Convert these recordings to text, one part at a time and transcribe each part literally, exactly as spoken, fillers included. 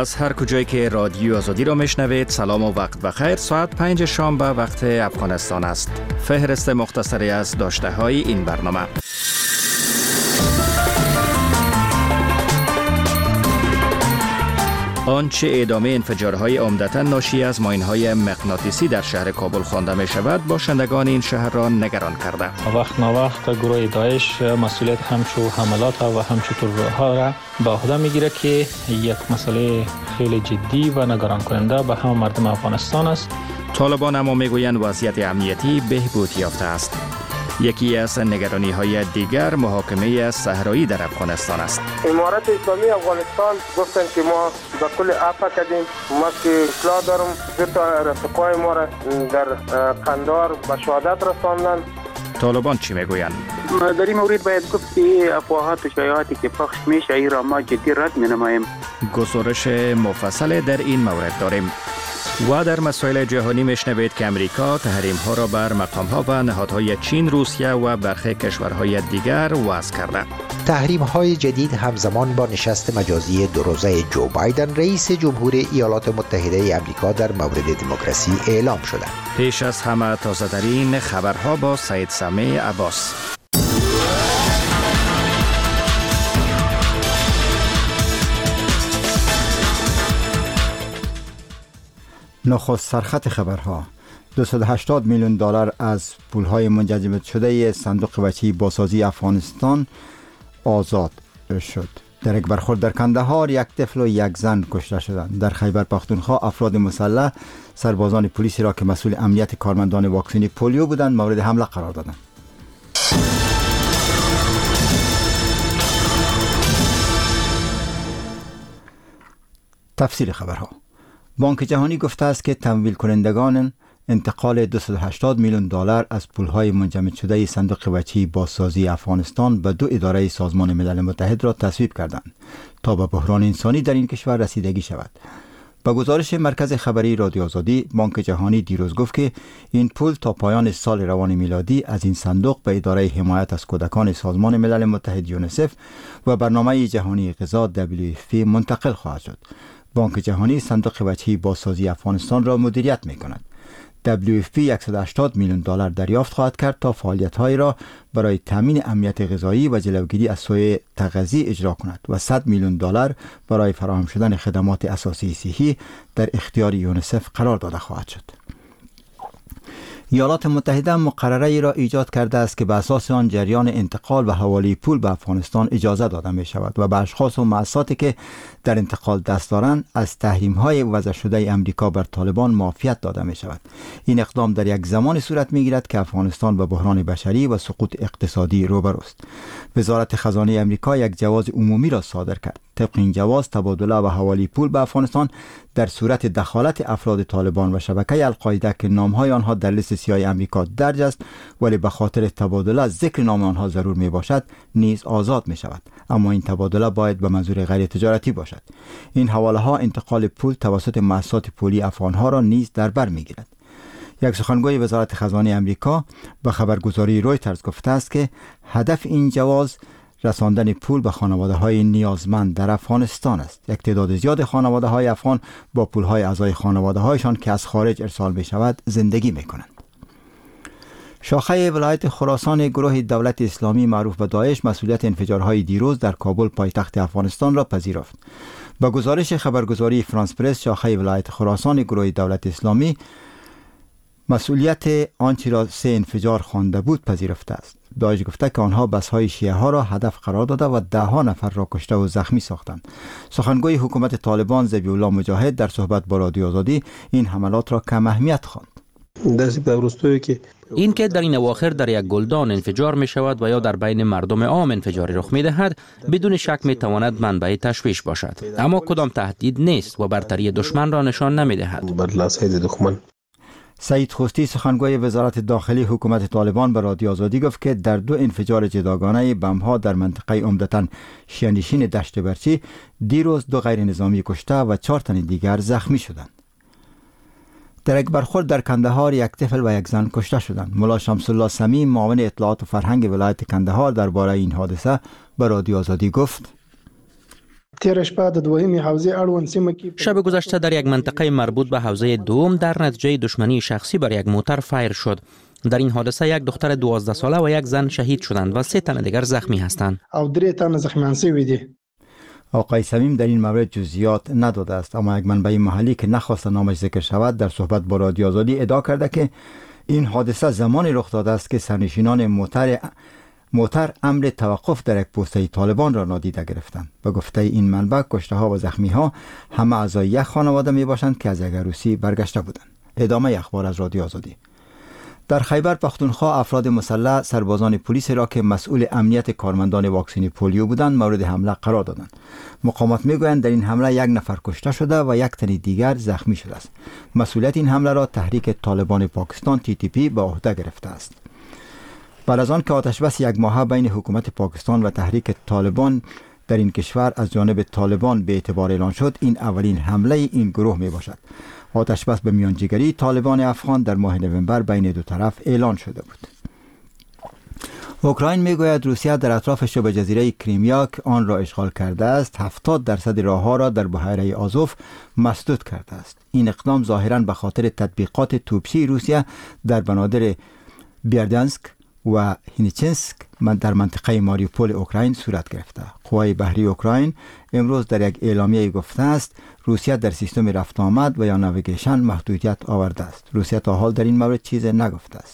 از هر کجایی که رادیو آزادی را میشنوید سلام و وقت بخیر. ساعت پنج شام به وقت افغانستان است. فهرست مختصری از داشته های این برنامه. آنچه ادامه انفجارهای عمدتاً ناشی از ماین‌های مغناطیسی در شهر کابل خوانده می شود باشندگان این شهر را نگران کرده. وقت نوقت گروه داعش مسئولیت همچو حملات و همچو طرح‌ها را به عهده میگیره که یک مسئله خیلی جدی و نگران کننده به همه مردم افغانستان است. طالبان اما میگویند وضعیت امنیتی بهبود یافته است. یکی از نگرانی‌های دیگر محاکمه صحرایی در افغانستان است. امارت اسلامی افغانستان گفتن که ما به کل عفو کردیم. ما که اطلاع دارم دو تا رفقای ما را در قندهار به شهادت رساندن. طالبان چی میگویند؟ در این مورد باید گفت که افواهات و شایعاتی که پخش میشه این را ما جدی رد می‌نماییم. گزارش مفصل در این مورد داریم. و در مسائل جهانی میشنوید که امریکا تحریم‌ها را بر مقام‌ها و نهادهای چین، روسیه و برخی کشورهای دیگر وضع کرده. تحریم‌های جدید همزمان با نشست مجازی دو روزه جو بایدن رئیس جمهور ایالات متحده آمریکا در مورد دموکراسی اعلام شده. پیش از همه تازه‌ترین خبرها با سید سمیع عباس. نخست سرخط خبرها. دویست و هشتاد میلیون دلار از پولهای منجمد شده صندوق بچه‌ای بازسازی افغانستان آزاد شد. در یک برخورد در کندهار یک طفل و یک زن کشته شدند. در خیبر پختونخوا افراد مسلح سربازان پلیسی را که مسئول امنیت کارمندان واکسن پولیو بودند مورد حمله قرار دادند. تفصیل خبرها. بانک جهانی گفته است که تمویل کنندگان انتقال دویست و هشتاد میلیون دلار از پولهای منجمد شده صندوق بچه‌ای بازسازی افغانستان به دو اداره سازمان ملل متحد را تصویب کردند تا به بحران انسانی در این کشور رسیدگی شود. با گزارش مرکز خبری رادیو آزادی، بانک جهانی دیروز گفت که این پول تا پایان سال روان میلادی از این صندوق به اداره حمایت از کودکان سازمان ملل متحد یونیسف و برنامه جهانی غذا دبلیو اف پی منتقل خواهد شد. بانک جهانی صندوق بچه‌ای بازسازی افغانستان را مدیریت می‌کند. دبلیو اف پی صد و هشتاد میلیون دلار دریافت خواهد کرد تا فعالیت‌های را برای تامین امنیت غذایی و جلوگیری از سوء تغذیه اجرا کند و صد میلیون دلار برای فراهم شدن خدمات اساسی صحی در اختیار یونیسف قرار داده خواهد شد. ایالات متحده مقرره ای را ایجاد کرده است که به اساس آن جریان انتقال و حواله پول به افغانستان اجازه داده می شود و به اشخاص و مؤسساتی که در انتقال دست دارند از تحریم های وضع شده امریکا بر طالبان معافیت داده می شود. این اقدام در یک زمان صورت می گیرد که افغانستان با بحران بشری و سقوط اقتصادی روبروست. وزارت خزانه امریکا یک جواز عمومی را صادر کرد. طبق این جواز تبادله و حواله پول به افغانستان در صورت دخالت افراد طالبان و شبکه القاعده که نامهای آنها در لیست سیاه امریکا درج است ولی به خاطر تبادله ذکر نام آنها ضرور می باشد نیز آزاد می شود، اما این تبادله باید به منظور غیر تجارتی باشد. این حواله ها انتقال پول توسط مؤسسات پولی افغان ها را نیز در بر می گیرد. یک سخنگوی وزارت خزانه امریکا به خبرگزاری رویترز گفته است که هدف این جواز رساندن پول به خانواده های نیازمند در افغانستان است. یک تعداد زیاد خانواده های افغان با پول های اعضای خانواده هایشان که از خارج ارسال می شود زندگی می کنند. شاخه ولایت خراسان گروه دولت اسلامی معروف به داعش مسئولیت انفجارهای دیروز در کابل پایتخت افغانستان را پذیرفت. با گزارش خبرگزاری فرانس پرس، شاخه ولایت خراسان گروه دولت اسلامی مسئولیت آنچه را سه انفجار خوانده بود پذیرفته است. داعش گفته که آنها بس‌های شیعه ها را هدف قرار داده و ده ها نفر را کشته و زخمی ساختند. سخنگوی حکومت طالبان ذبیح الله مجاهد در صحبت با رادیو آزادی این حملات را کم اهمیت خواند. این که در این اواخر در یک گلدان انفجار می شود و یا در بین مردم عام انفجاری رخ می دهد بدون شک می تواند منبع تشویش باشد، اما کدام تهدید نیست و برتری دشمن را نشان نمی دهد. سعید خوستی سخنگوی وزارت داخلی حکومت طالبان به رادیو آزادی گفت که در دو انفجار جداگانه بمب‌ها در منطقه عمدتاً شیعه‌نشین دشت برچی دیروز دو غیر نظامی کشته و چهار تن دیگر زخمی شدند. در یک برخورد در کندهار یک طفل و یک زن کشته شدند. ملا شمس الله سمیم معاون اطلاعات و فرهنگ ولایت کندهار درباره این حادثه به رادیو آزادی گفت: تیر شپه د دوهمې حوزه اړوند سیمه کې شب گذشته در یک منطقه مربوط به حوزه دوم در نتیجه دشمنی شخصی بر یک موتر فایر شد. در این حادثه یک دختر دوازده ساله و یک زن شهید شدند و سه تن دیگر زخمی هستند. او درې تن زخمیان شوي دي. آقای صمیم در این مورد جزئیات نداده است، اما یک منبع محلی که نخواست نامش ذکر شود در صحبت با رادیو آزادی ادعا کرده که این حادثه زمانی رخ داده است که سرنشینان موتر موتر امر توقف در یک پوسته طالبان را نادیده گرفتند. به گفته این منبع کشته ها و زخمی ها همه اعضای یک خانواده می باشند که از یک عروسی برگشته بودند. ادامه اخبار از رادیو آزادی. در خیبر پختونخوا افراد مسلح سربازان پلیس را که مسئول امنیت کارمندان واکسن پولیو بودند مورد حمله قرار دادند. مقامات میگویند در این حمله یک نفر کشته شده و یک تن دیگر زخمی شده است. مسئولیت این حمله را تحریک طالبان پاکستان تی تی پی به عهده گرفته است. بعد از آن که آتشبس یک ماه بین حکومت پاکستان و تحریک طالبان در این کشور از جانب طالبان به اعتبار اعلان شد، این اولین حمله این گروه می باشد. آتشبس به میانجیگری طالبان افغان در ماه نوامبر بین دو طرف اعلان شده بود. اوکراین میگوید روسیه در اطراف شبه جزیره کریمیا که آن را اشغال کرده است، هفتاد درصد راهها را در بحیره آزوف مسدود کرده است. این اقدام ظاهراً به خاطر تطبیقات توپچی روسیه در بنادر بیردانسک و هینیچنسک در منطقه ماریوپول اوکراین صورت گرفته. قوای بحری اوکراین امروز در یک اعلامیه گفته است روسیه در سیستم رفت آمد و یا ناویگیشن محدودیت آورده است. روسیه تا حال در این مورد چیزی نگفته است.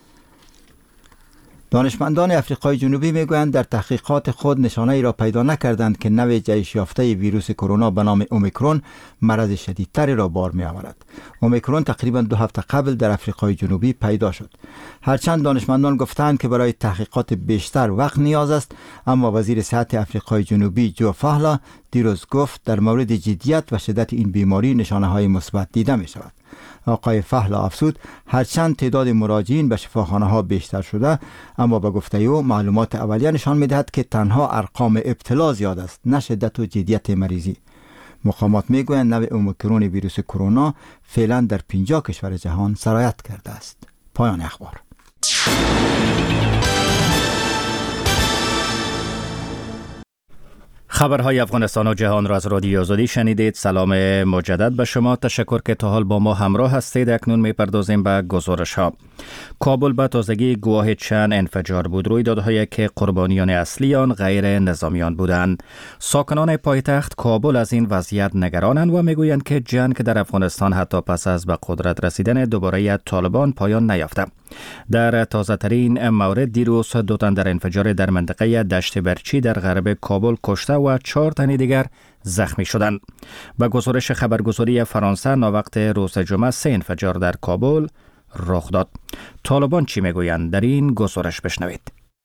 دانشمندان افریقای جنوبی میگویند در تحقیقات خود نشانه‌ای را پیدا نکردند که نوع جهش یافته ویروس کرونا به نام اومیکرون مرض شدیدتری را بار می آورد. اومیکرون تقریبا دو هفته قبل در افریقای جنوبی پیدا شد. هرچند دانشمندان گفتند که برای تحقیقات بیشتر وقت نیاز است، اما وزیر صحت افریقای جنوبی جو فاهلا دیروز گفت در مورد جدیت و شدت این بیماری نشانه‌های مثبت دیده می شود. آقای فهلا افزود هرچند تعداد مراجعین به شفاخانه ها بیشتر شده، اما به گفته او معلومات اولیه نشان می‌دهد که تنها ارقام ابتلا زیاد است، نه شدت و جدیت مریضی. مقامات میگویند نوع اومیکرون ویروس کرونا فعلا در پنجاه کشور جهان سرایت کرده است. پایان اخبار. خبرهای افغانستان و جهان را از رادیو آزادی شنیدید. سلام مجدد به شما. تشکر که تا حال با ما همراه هستید. اکنون میپردازیم به گزارش ها. کابل به تازگی گواه چند انفجار بود. رویدادهایی که قربانیان اصلی آن غیر نظامیان بودند. ساکنان پایتخت کابل از این وضعیت نگرانند و میگویند که جنگ در افغانستان حتی پس از به قدرت رسیدن دوباره طالبان پایان نیافته. در تازه ترین مورد دیروز دو تن در انفجار در منطقه دشت برچی در غرب کابل کشته و چهار تن دیگر زخمی شدند. به گزارش خبرگزاری فرانسه ناوقت روز جمعه سه انفجار در کابل رخ داد. طالبان چی میگویند؟ در این گزارش بشنوید.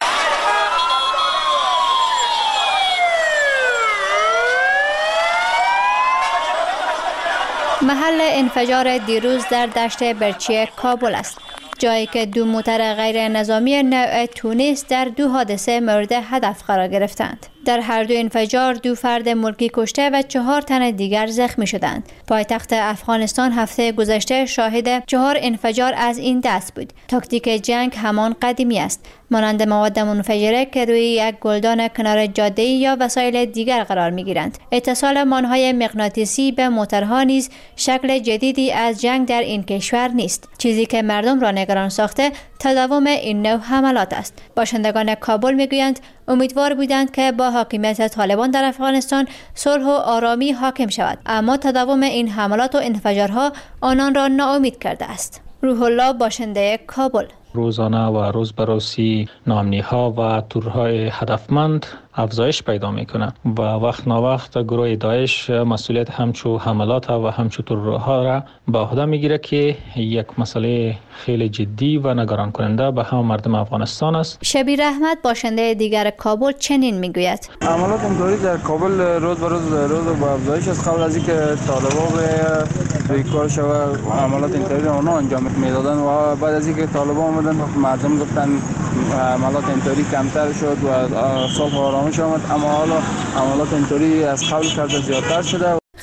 محل انفجار دیروز در دشت برچی کابل است، جایی که دو موتر غیر نظامی نوع تونس در دو حادثه مورد هدف قرار گرفتند. در هر دو انفجار دو فرد ملکی کشته و چهار تن دیگر زخمی شدند. پایتخت افغانستان هفته گذشته شاهد چهار انفجار از این دست بود. تاکتیک جنگ همان قدیمی است، مانند مواد منفجره که روی یک گلدان کنار جاده یا وسایل دیگر قرار می‌گیرند. اتصال مانهای مغناطیسی به موترها نیز شکل جدیدی از جنگ در این کشور نیست. چیزی که مردم را نگران ساخته تداوم این نوع حملات است. باشندگان کابل میگویند امیدوار بودند که با حاکمیت طالبان در افغانستان صلح و آرامی حاکم شود، اما تداوم این حملات و انفجارها آنان را ناامید کرده است. روح الله باشنده کابل: روزانه و روز به روزی ناامنی ها و تورهای هدفمند افزایش پیدا میکنه و وقت ناوقت گروه داعش مسئولیت همچو حملات و همچو تورها را به عهده میگیره که یک مسئله خیلی جدی و نگران کننده به همه مردم افغانستان است. شبیر احمد باشنده دیگر کابل چنین میگوید: حملات اینطوری در کابل روز به روز روز به افزایش است. قبل از اینکه طالبان روی کار شود حملات اینطوری آنها انجام میدادن و بعد از اینکه طالبان اومدن مردم گفتن حملات اینطوری کمتر شد و صلح و آرامش آمد، اما حالا حملات اینطوری از قبل کرده زیادتر شده.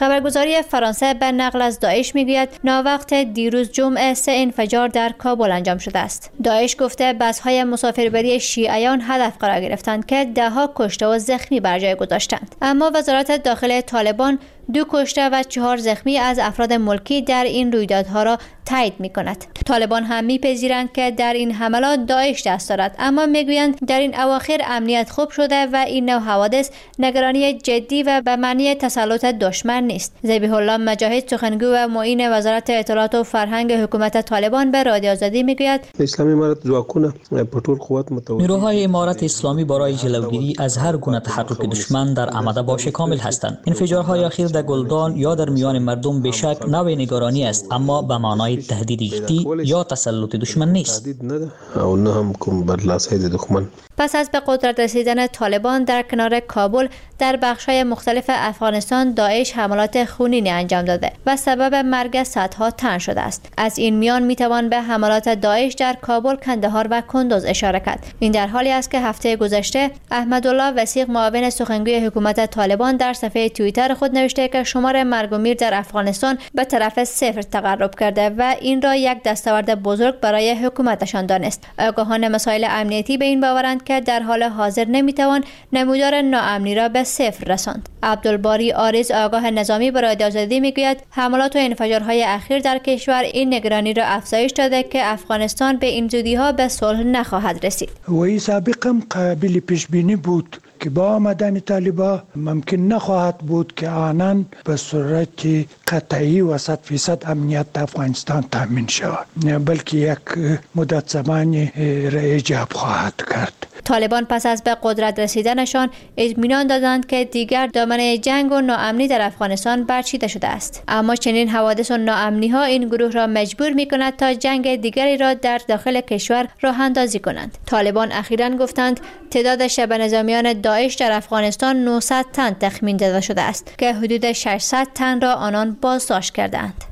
خبرگزاری فرانسه به نقل از داعش میگوید ناوقت دیروز جمعه سه انفجار در کابل انجام شده است. داعش گفته بس‌های مسافربری شیعیان هدف قرار گرفتند که ده‌ها کشته و زخمی بر جای گذاشتند. اما وزارت داخلی طالبان دو کشته و چهار زخمی از افراد ملکی در این رویدادها را تایید می کند. طالبان هم میپذیرند که در این حملات داعش دست دارد، اما میگویند در این اواخر امنیت خوب شده و این نوع حوادث نگرانی جدی و به معنی تسلط دشمن نیست. ذبیح الله مجاهد سخنگو و معین وزارت اطلاعات و فرهنگ حکومت طالبان به رادیو آزادی میگوید اسلامی امارت ځواکونه په ټول قوت متوجه نیروهای امارت اسلامی برای جلوگیری از هر گونه تحرک دشمن در آماده باش کامل هستند. انفجارهای اخیر در گلدان یا در میان مردم بیشک نوع نگرانی است، اما به معنای تهدید جدی یا تسلط دشمن نیست. او نه هم کوم برلاسه دشمن. پس از به قدرت رسیدن طالبان در کنار کابل در بخش‌های مختلف افغانستان داعش حملات خونینی انجام داده و سبب مرگ صدها تن شده است. از این میان میتوان به حملات داعش در کابل، کندهار و کندوز اشاره کرد. این در حالی است که هفته گذشته احمدالله وثیق معاون سخنگوی حکومت طالبان در صفحه توییتر خود نوشته که شمار مرگ و میر در افغانستان به طرف صفر تقرب کرده و این را یک دستاورد بزرگ برای حکومتشان دانست. آگاهان مسائل امنیتی به این باورند که در حال حاضر نمیتوان نمودار ناامنی را به صفر رساند. عبدالباری آرز آگاه نظامی به رادیو آزادی میگوید حملات و انفجارهای اخیر در کشور این نگرانی را افزایش داده که افغانستان به این زودی‌ها به صلح نخواهد رسید. و این سابقا قابل پیش بینی بود که با آمدن طالبان ممکن نخواهد بود که آنان به صورت قطعی و صد فیصد امنیت افغانستان تامین شود، بلکه یک مدت زمانی را ایجاب خواهد کرد. طالبان پس از به قدرت رسیدنشان اطمینان دادند که دیگر دامنه جنگ و ناامنی در افغانستان برچیده شده است، اما چنین حوادث و ناامنی ها این گروه را مجبور می کند تا جنگ دیگری را در داخل کشور راه اندازی کنند. طالبان اخیراً گفتند تعداد شبه نظامیان داعش در افغانستان نهصد تن تخمین داده شده است که حدود ششصد تن را آنان بازداشت کردند.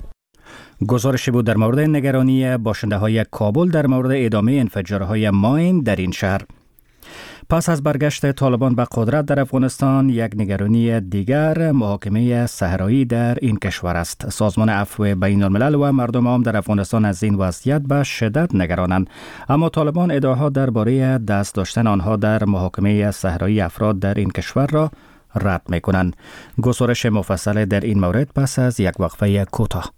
گزارشی بود در مورد نگرانی باشنده های کابل در مورد ادامه انفجارهای ماین در این شهر. پس از برگشت طالبان به قدرت در افغانستان، یک نگرانی دیگر محاکمه صحرایی در این کشور است. سازمان عفو بین الملل و مردم عام در افغانستان از این وضعیت به شدت نگرانند، اما طالبان ادعاها درباره دست داشتن آنها در محاکمه صحرایی افراد در این کشور را رد می‌کنند. گزارش مفصل در این مورد پس از یک وقفه کوتاه.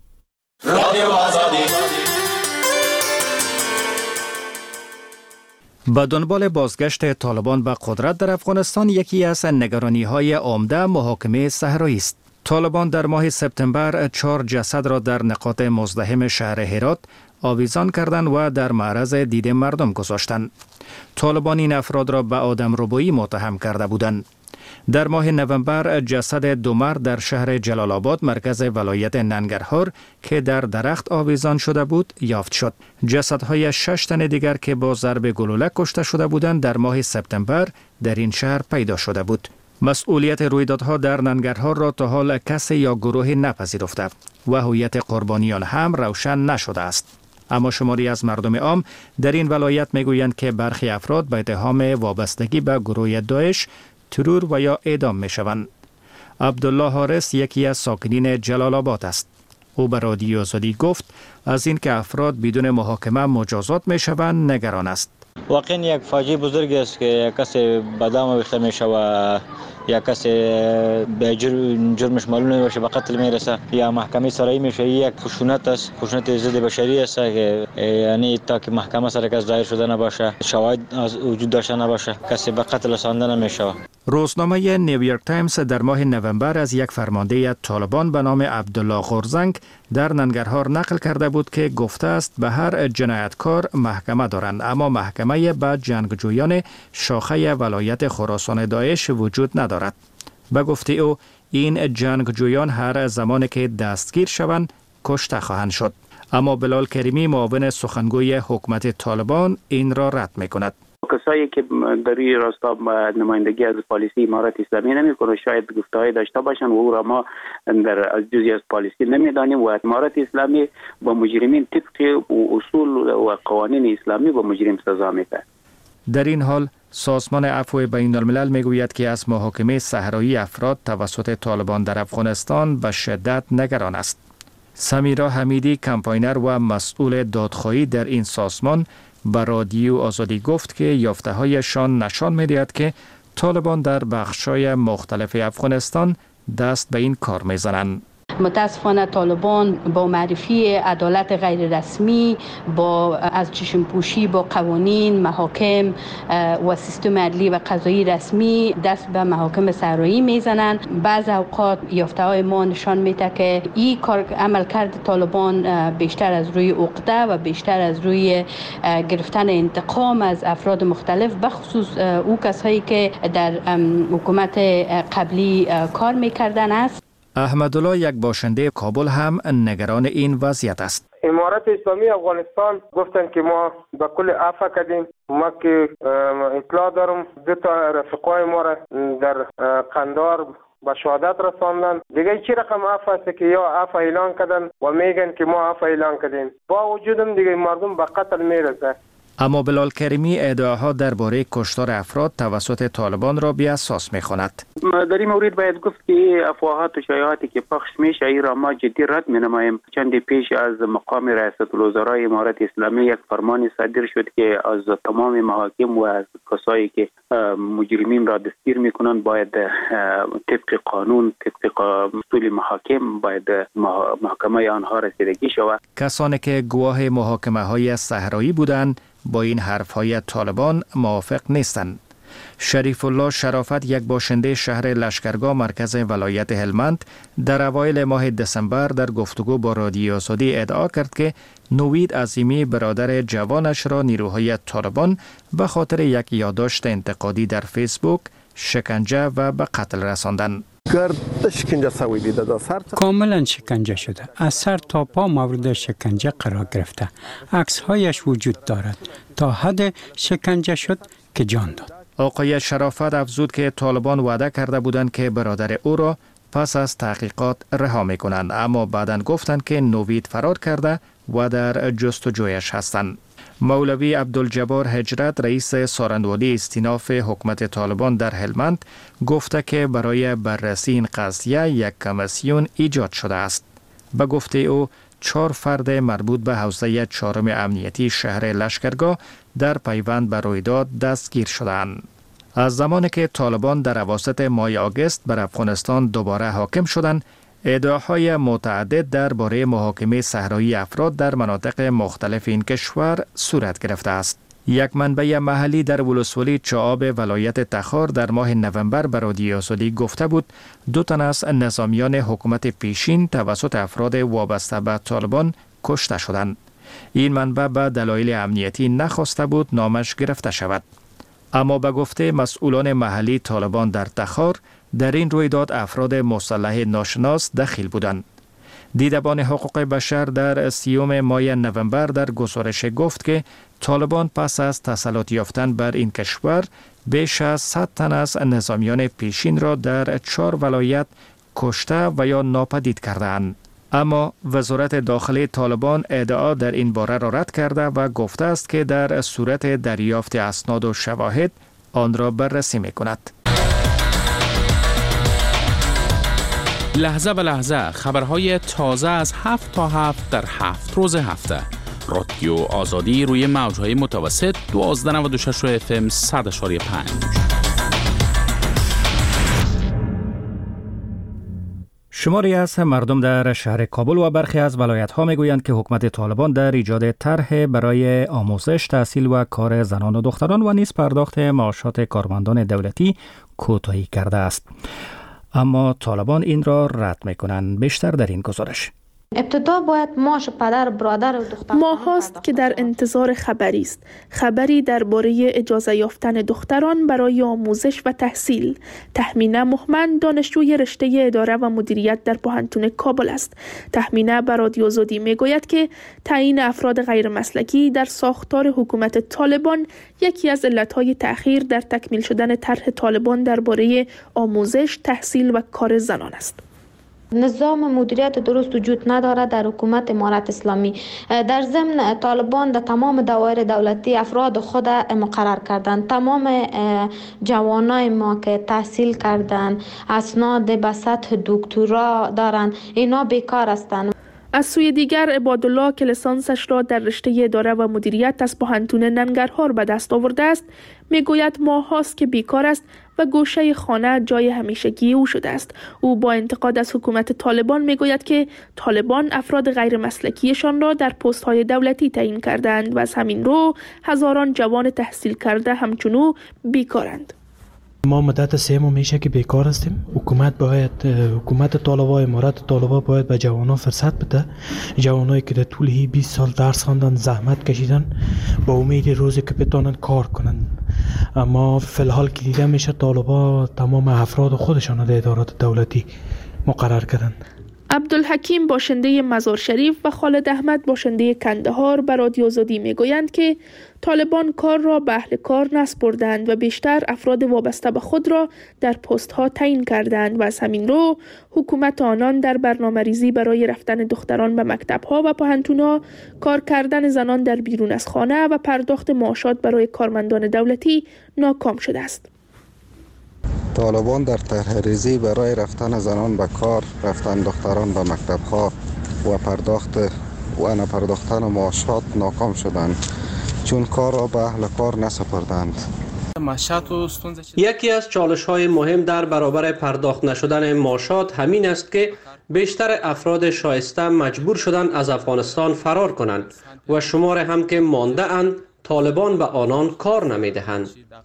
با دنبال بازگشت طالبان به قدرت در افغانستان، یکی از نگرانی‌های عمده محاکمه صحرایی است. طالبان در ماه سپتامبر چهار جسد را در نقاط مزدحم شهر هرات آویزان کردند و در معرض دید مردم گذاشتند. طالبان این افراد را به آدمربایی متهم کرده بودند. در ماه نوامبر جسد دو مرد در شهر جلال آباد مرکز ولایت ننگرهار که در درخت آویزان شده بود یافت شد. جسدهای شش تن دیگر که با ضرب گلوله کشته شده بودند در ماه سپتامبر در این شهر پیدا شده بود. مسئولیت رویدادها در ننگرهار را تا حال کسی یا گروهی نپذیرفته و هویت قربانیان هم روشن نشده است. اما شماری از مردم عام در این ولایت میگویند که برخی افراد به اتهام وابستگی به گروه داعش ترور و یا اعدام می شوند. عبدالله حارس یکی از ساکنین جلال آباد است. او به رادیو آزادی گفت از این که افراد بدون محاکمه مجازات می شوند نگران است. واقعا یک فاجعه بزرگ است که کسی بدام آویخته می شود یا کسی به جرمش معلوم نمیشه به قتل میرسه یا محکمه سرایی میشه. یک خشونت است، خشونت ضد بشری است که یعنی تا که محکمه سر کس ظاهر شده نباشه، شواهد وجود داشته نباشه، کسی به قتل رسانده نمیشه. روزنامه نیویورک تایمز در ماه نوامبر از یک فرمانده طالبان به نام عبدالله غورزنگ در ننگرهار نقل کرده بود که گفته است به هر جنایتکار محکمه دارند، اما محکمه به جنگجویان شاخه ولایت خراسان داعش وجود ندارد. به گفته او این جنگجویان هر زمانی که دستگیر شوند کشته خواهند شد. اما بلال کریمی معاون سخنگوی حکومت طالبان این را رد می‌کند. کسایی که در این راستا نمایندگی از پالیسی امارت اسلامی نمی‌کنه شاید گفته‌ای داشته باشن و او را ما در از جزئی از پالیسی نمی‌دانیم و امارت اسلامی با مجرمین طبق اصول و قوانین اسلامی با مجرم سزا میده. در این حال سازمان عفو بین الملل میگوید که از محاکمه صحرایی افراد توسط طالبان در افغانستان به شدت نگران است. سمیرا حمیدی، کمپاینر و مسئول دادخواهی در این سازمان، به رادیو آزادی گفت که یافته‌هایشان نشان می‌دهد که طالبان در بخش‌های مختلف افغانستان دست به این کار می‌زنند. متاسفانه طالبان با معرفی عدالت غیر رسمی، با از چشم پوشی با قوانین، محاکم و سیستم عدلی و قضایی رسمی دست به محاکم صحرایی میزنند. بعض اوقات یافته‌های ما نشان میده که این کار عملکرد طالبان بیشتر از روی عقده و بیشتر از روی گرفتن انتقام از افراد مختلف، بخصوص او کسایی که در حکومت قبلی کار میکردن است. احمدالله، یک باشنده کابل، هم نگران این وضعیت است. امارت اسلامی افغانستان گفتن که ما به کل عفو کردیم. ما که اطلاع دارم دو تا رفقای ما را در قندار به شهادت رساندن. دیگه چی رقم عفو است که یا عفو اعلان کردن و میگن که ما عفو اعلان کردیم، با وجودم دیگه مردم به قتل میرسه. اما بلال کریمی ادعاها درباره کشتار افراد توسط طالبان را بی اساس می‌خواند. در این مورد باید گفت که افواهات و شایعاتی که پخش میشه ای را ما جدی رد می‌نماییم. چند پیش از مقام ریاست الوزرای امارت اسلامی یک فرمانی صادر شد که از تمام محاکم و از کسایی که مجرمین را دستگیر میکنند باید طبق قانون، طبق اصول محاکم باید محاکمه آنها رسیدگی شود. کسانی که گواه محاکمه‌های صحرایی بودند با این حرف‌های طالبان موافق نیستند. شریف الله شرافت، یک باشنده شهر لشکرگاه مرکز ولایت هلمند، در اوایل ماه دسامبر در گفتگو با رادیو آزادی ادعا کرد که نوید عظیمی برادر جوانش را نیروهای طالبان به خاطر یک یادداشت انتقادی در فیسبوک شکنجه و به قتل رساندند. کاملا شکنجه شده، از سر تا پا مورد شکنجه قرار گرفته. عکس هایش وجود دارد. تا حد شکنجه شد که جان داد. آقای شرافت افزود که طالبان وعده کرده بودند که برادر او را پس از تحقیقات رها می‌کنند، اما بعداً گفتند که نوید فرار کرده و در جستجویش هستند. مولوی عبدالجبار هجرت، رئیس سارندوالی استیناف حکومت طالبان در هلمند، گفته که برای بررسی این قضیه یک کمیسیون ایجاد شده است. به گفته او چهار فرد مربوط به حوزه چهارم امنیتی شهر لشکرگاه در پیوند به رویداد دستگیر شدند. از زمانی که طالبان در اواسط ماه آگوست بر افغانستان دوباره حاکم شدند، ادعاهای متعدد درباره محاکمه صحرایی افراد در مناطق مختلف این کشور صورت گرفته است. یک منبع محلی در ولسوالی چعاب ولایت تخار در ماه نوامبر به رادیو آزادی گفته بود دو تن از نظامیان حکومت پیشین توسط افراد وابسته به طالبان کشته شدند. این منبع به دلایل امنیتی نخواسته بود نامش گرفته شود. اما به گفته مسئولان محلی طالبان در تخار، در این رویداد افراد مسلح ناشناس دخیل بودند. دیدبان حقوق بشر در سیوم ماه نوامبر در گزارش گفت که طالبان پس از تسلط یافتن بر این کشور بیش از صد تن از نظامیان پیشین را در چهار ولایت کشته و یا ناپدید کردند. اما وزارت داخلی طالبان ادعا در این باره را رد کرده و گفته است که در صورت دریافت اسناد و شواهد آن را بررسی می‌کند. لحظه به لحظه خبرهای تازه از هفت تا هفت در هفت روز هفته. رادیو آزادی روی موجهای متوسط دوازده نود و شش اف ام صد و پنج. شماری از مردم در شهر کابل و برخی از ولایت‌ها میگویند که حکومت طالبان در ایجاد طرح برای آموزش، تحصیل و کار زنان و دختران و نیز پرداخت معاشات کارمندان دولتی کوتاهی کرده است. اما طالبان این را رد می‌کنند. بیشتر در این گزارش. ابتدا باید معاش پدر، برادر و دختر ماه هاست که در انتظار خبری است. خبری درباره اجازه یافتن دختران برای آموزش و تحصیل. تهمینه مهمن دانشجوی رشته اداره و مدیریت در پوهنتون کابل است. تهمینه به رادیو آزادی میگوید که تعیین افراد غیر مسلکی در ساختار حکومت طالبان یکی از علتهای تأخیر در تکمیل شدن طرح طالبان درباره آموزش، تحصیل و کار زنان است. نظام مدیریت درست وجود نداره در حکومت امارت اسلامی. در ضمن طالبان در تمام دوائر دولتی افراد خود مقرر کردند. تمام جوانای ما که تحصیل کردن، اسناد به سطح دکترا دارن، اینا بیکار هستند. از سوی دیگر عبادالله که لیسانسش را در رشته اداره و مدیریت از پوهنتون ننگرهار به دست آورده است، میگوید ماه هاست که بیکار است و گوشه خانه جای همیشگی او شده است. او با انتقاد از حکومت طالبان میگوید که طالبان افراد غیر مسلکیشان را در پست های دولتی تعیین کردند و از همین رو هزاران جوان تحصیل کرده همچنو بیکارند. ما مدت سه ماه میشه که بیکار هستیم. حکومت باید حکومت طالبا، امارت طالبا باید به جوانان فرصت بده. جوانایی که در طول بیست سال درس خواندن، زحمت کشیدن، با امید روزی که بتونن کار کنن. اما فی الحال که دیده میشه طالبا تمام افراد خودشان در ادارات دولتی مقرر کردن. عبدالحکیم باشنده مزار شریف و خالد احمد باشنده کندهار به رادیو آزادی میگویند که طالبان کار را به اهل کار نسپردند و بیشتر افراد وابسته به خود را در پست ها تعیین کردند و از همین رو حکومت آنان در برنامه ریزی برای رفتن دختران به مکتب ها و پوهنتون ها، کار کردن زنان در بیرون از خانه و پرداخت معاشات برای کارمندان دولتی ناکام شده است. طالبان در طرح‌ریزی برای رفتن زنان به کار، رفتن دختران به مکتب‌ها و پرداخت و نپرداختن معاشات ناکام شدند، چون کار را به اهل کار نسپردند. یکی از چالش‌های مهم در برابر پرداخت نشدن معاشات همین است که بیشتر افراد شایسته مجبور شدند از افغانستان فرار کنند و شمار هم که مانده اند طالبان به آنان کار نمی‌دهند.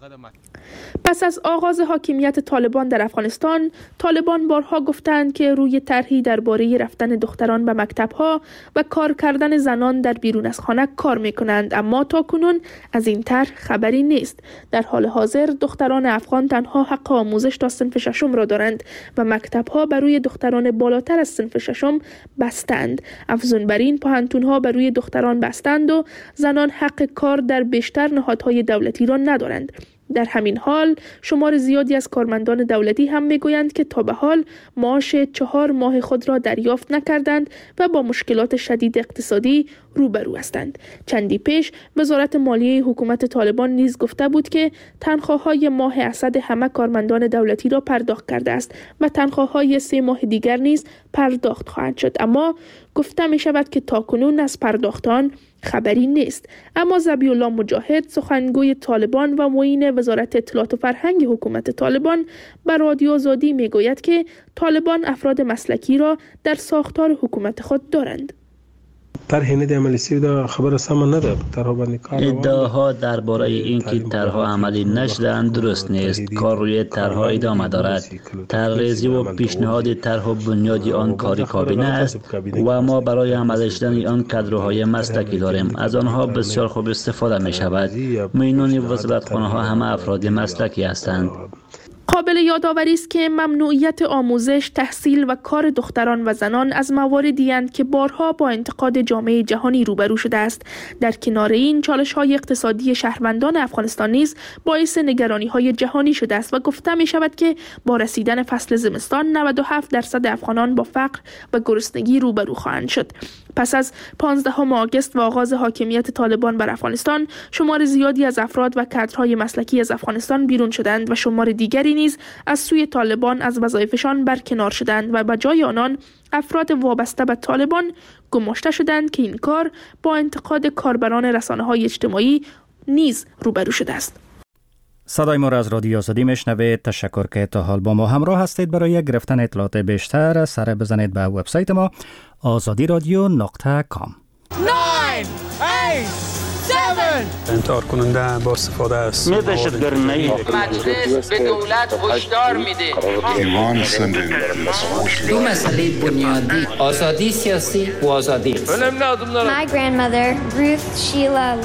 پس از آغاز حاکمیت طالبان در افغانستان، طالبان بارها گفتند که روی طرحی درباره رفتن دختران به مکتب‌ها و کار کردن زنان در بیرون از خانه کار می‌کنند، اما تاکنون از این طرح خبری نیست. در حال حاضر دختران افغان تنها حق آموزش تا صنف ششم را دارند و مکتب‌ها بر روی دختران بالاتر از صنف ششم بستند. افزون بر این پوهنتون‌ها بر روی دختران بستند و زنان حق کار در بیشتر نهادهای دولتی را ندارند. در همین حال شمار زیادی از کارمندان دولتی هم میگویند که تا به حال معاش چهار ماه خود را دریافت نکردند و با مشکلات شدید اقتصادی روبرو هستند. چندی پیش وزارت مالیه حکومت طالبان نیز گفته بود که تنخواه‌های ماه اسد همه کارمندان دولتی را پرداخت کرده است و تنخواه‌های سه ماه دیگر نیز پرداخت خواهند شد، اما گفته می شود که تاکنون از پرداختان خبری نیست. اما ذبیح الله مجاهد سخنگوی طالبان و معین وزارت اطلاعات و فرهنگ حکومت طالبان به رادیو آزادی می گوید که طالبان افراد مسلکی را در ساختار حکومت خود دارند. طرح نه د عملی سوی دا خبر سم نه ده. طرح باندې کار ادعاها درباره اینکه طرحها عملی نشدند درست نیست. کار روی طرحها ادامه دارد. طرح‌ریزی و پیشنهاد طرح و بنیاد آن کاری کابینه است و ما برای عملی شدن آن کادرهای مسلکی داریم. از آنها بسیار خوب استفاده می شود. معینان وزارتخانه ها همه افراد مسلکی هستند. قابل یادآوری است که ممنوعیت آموزش، تحصیل و کار دختران و زنان از مواردی اند که بارها با انتقاد جامعه جهانی روبرو شده است. در کنار این چالش‌های اقتصادی شهروندان افغانستان نیز باعث نگرانی‌های جهانی شده است و گفته می شود که با رسیدن فصل زمستان نود و هفت درصد افغانان با فقر و گرسنگی روبرو خواهند شد. پس از پانزدهم آگوست و آغاز حاکمیت طالبان بر افغانستان، شمار زیادی از افراد و کادرهای مسلکی از افغانستان بیرون شدند و شمار دیگری نیز از سوی طالبان از وظایفشان برکنار شدند و به جای آنان افراد وابسته به طالبان گماشته شدند که این کار با انتقاد کاربران رسانه‌های اجتماعی نیز روبرو شده است. صدای ما را از رادیو آزادی میشنوید. تشکر که تا حال با ما همراه هستید. برای گرفتن اطلاعات بیشتر سر بزنید به وبسایت ما آزادی رادیو نقطه کام. انتحار کننده با استفاده از دهشتگردی مجلس به دولت هشدار میده. ایمان سندن دو مسئله بنیادی، آزادی سیاسی و آزادی اقتصادی. My grandmother Ruth Sheila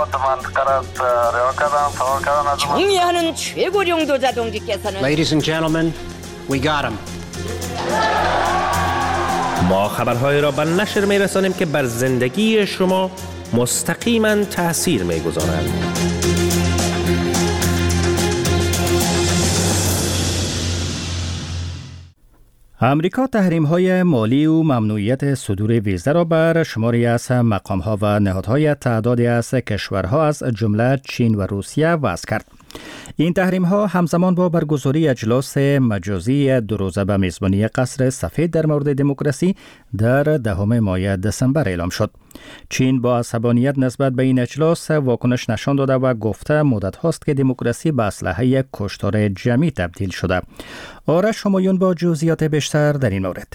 정의하는 최고령도 자동직께서는 Ladies and gentlemen, we got him. ما خبرهای را به نشر می رسانیم که بر زندگی شما مستقیما تأثیر می گذارند. امریکا تحریم‌های مالی و ممنوعیت صدور ویزا را بر شماری از مقام‌ها و نهادهای تعدادی از کشورها از جمله چین و روسیه وضع کرد. این تحریم‌ها همزمان با برگزاری اجلاس مجازی دو روزه به میزبانی قصر سفید در مورد دموکراسی در دهم ماه دسامبر اعلام شد. چین با عصبانیت نسبت به این اجلاس واکنش نشان داده و گفته مدت هاست که دموکراسی به اسلحه کشتار جمعی تبدیل شده. آرش همایون با جزئیات بیشتر در این مورد.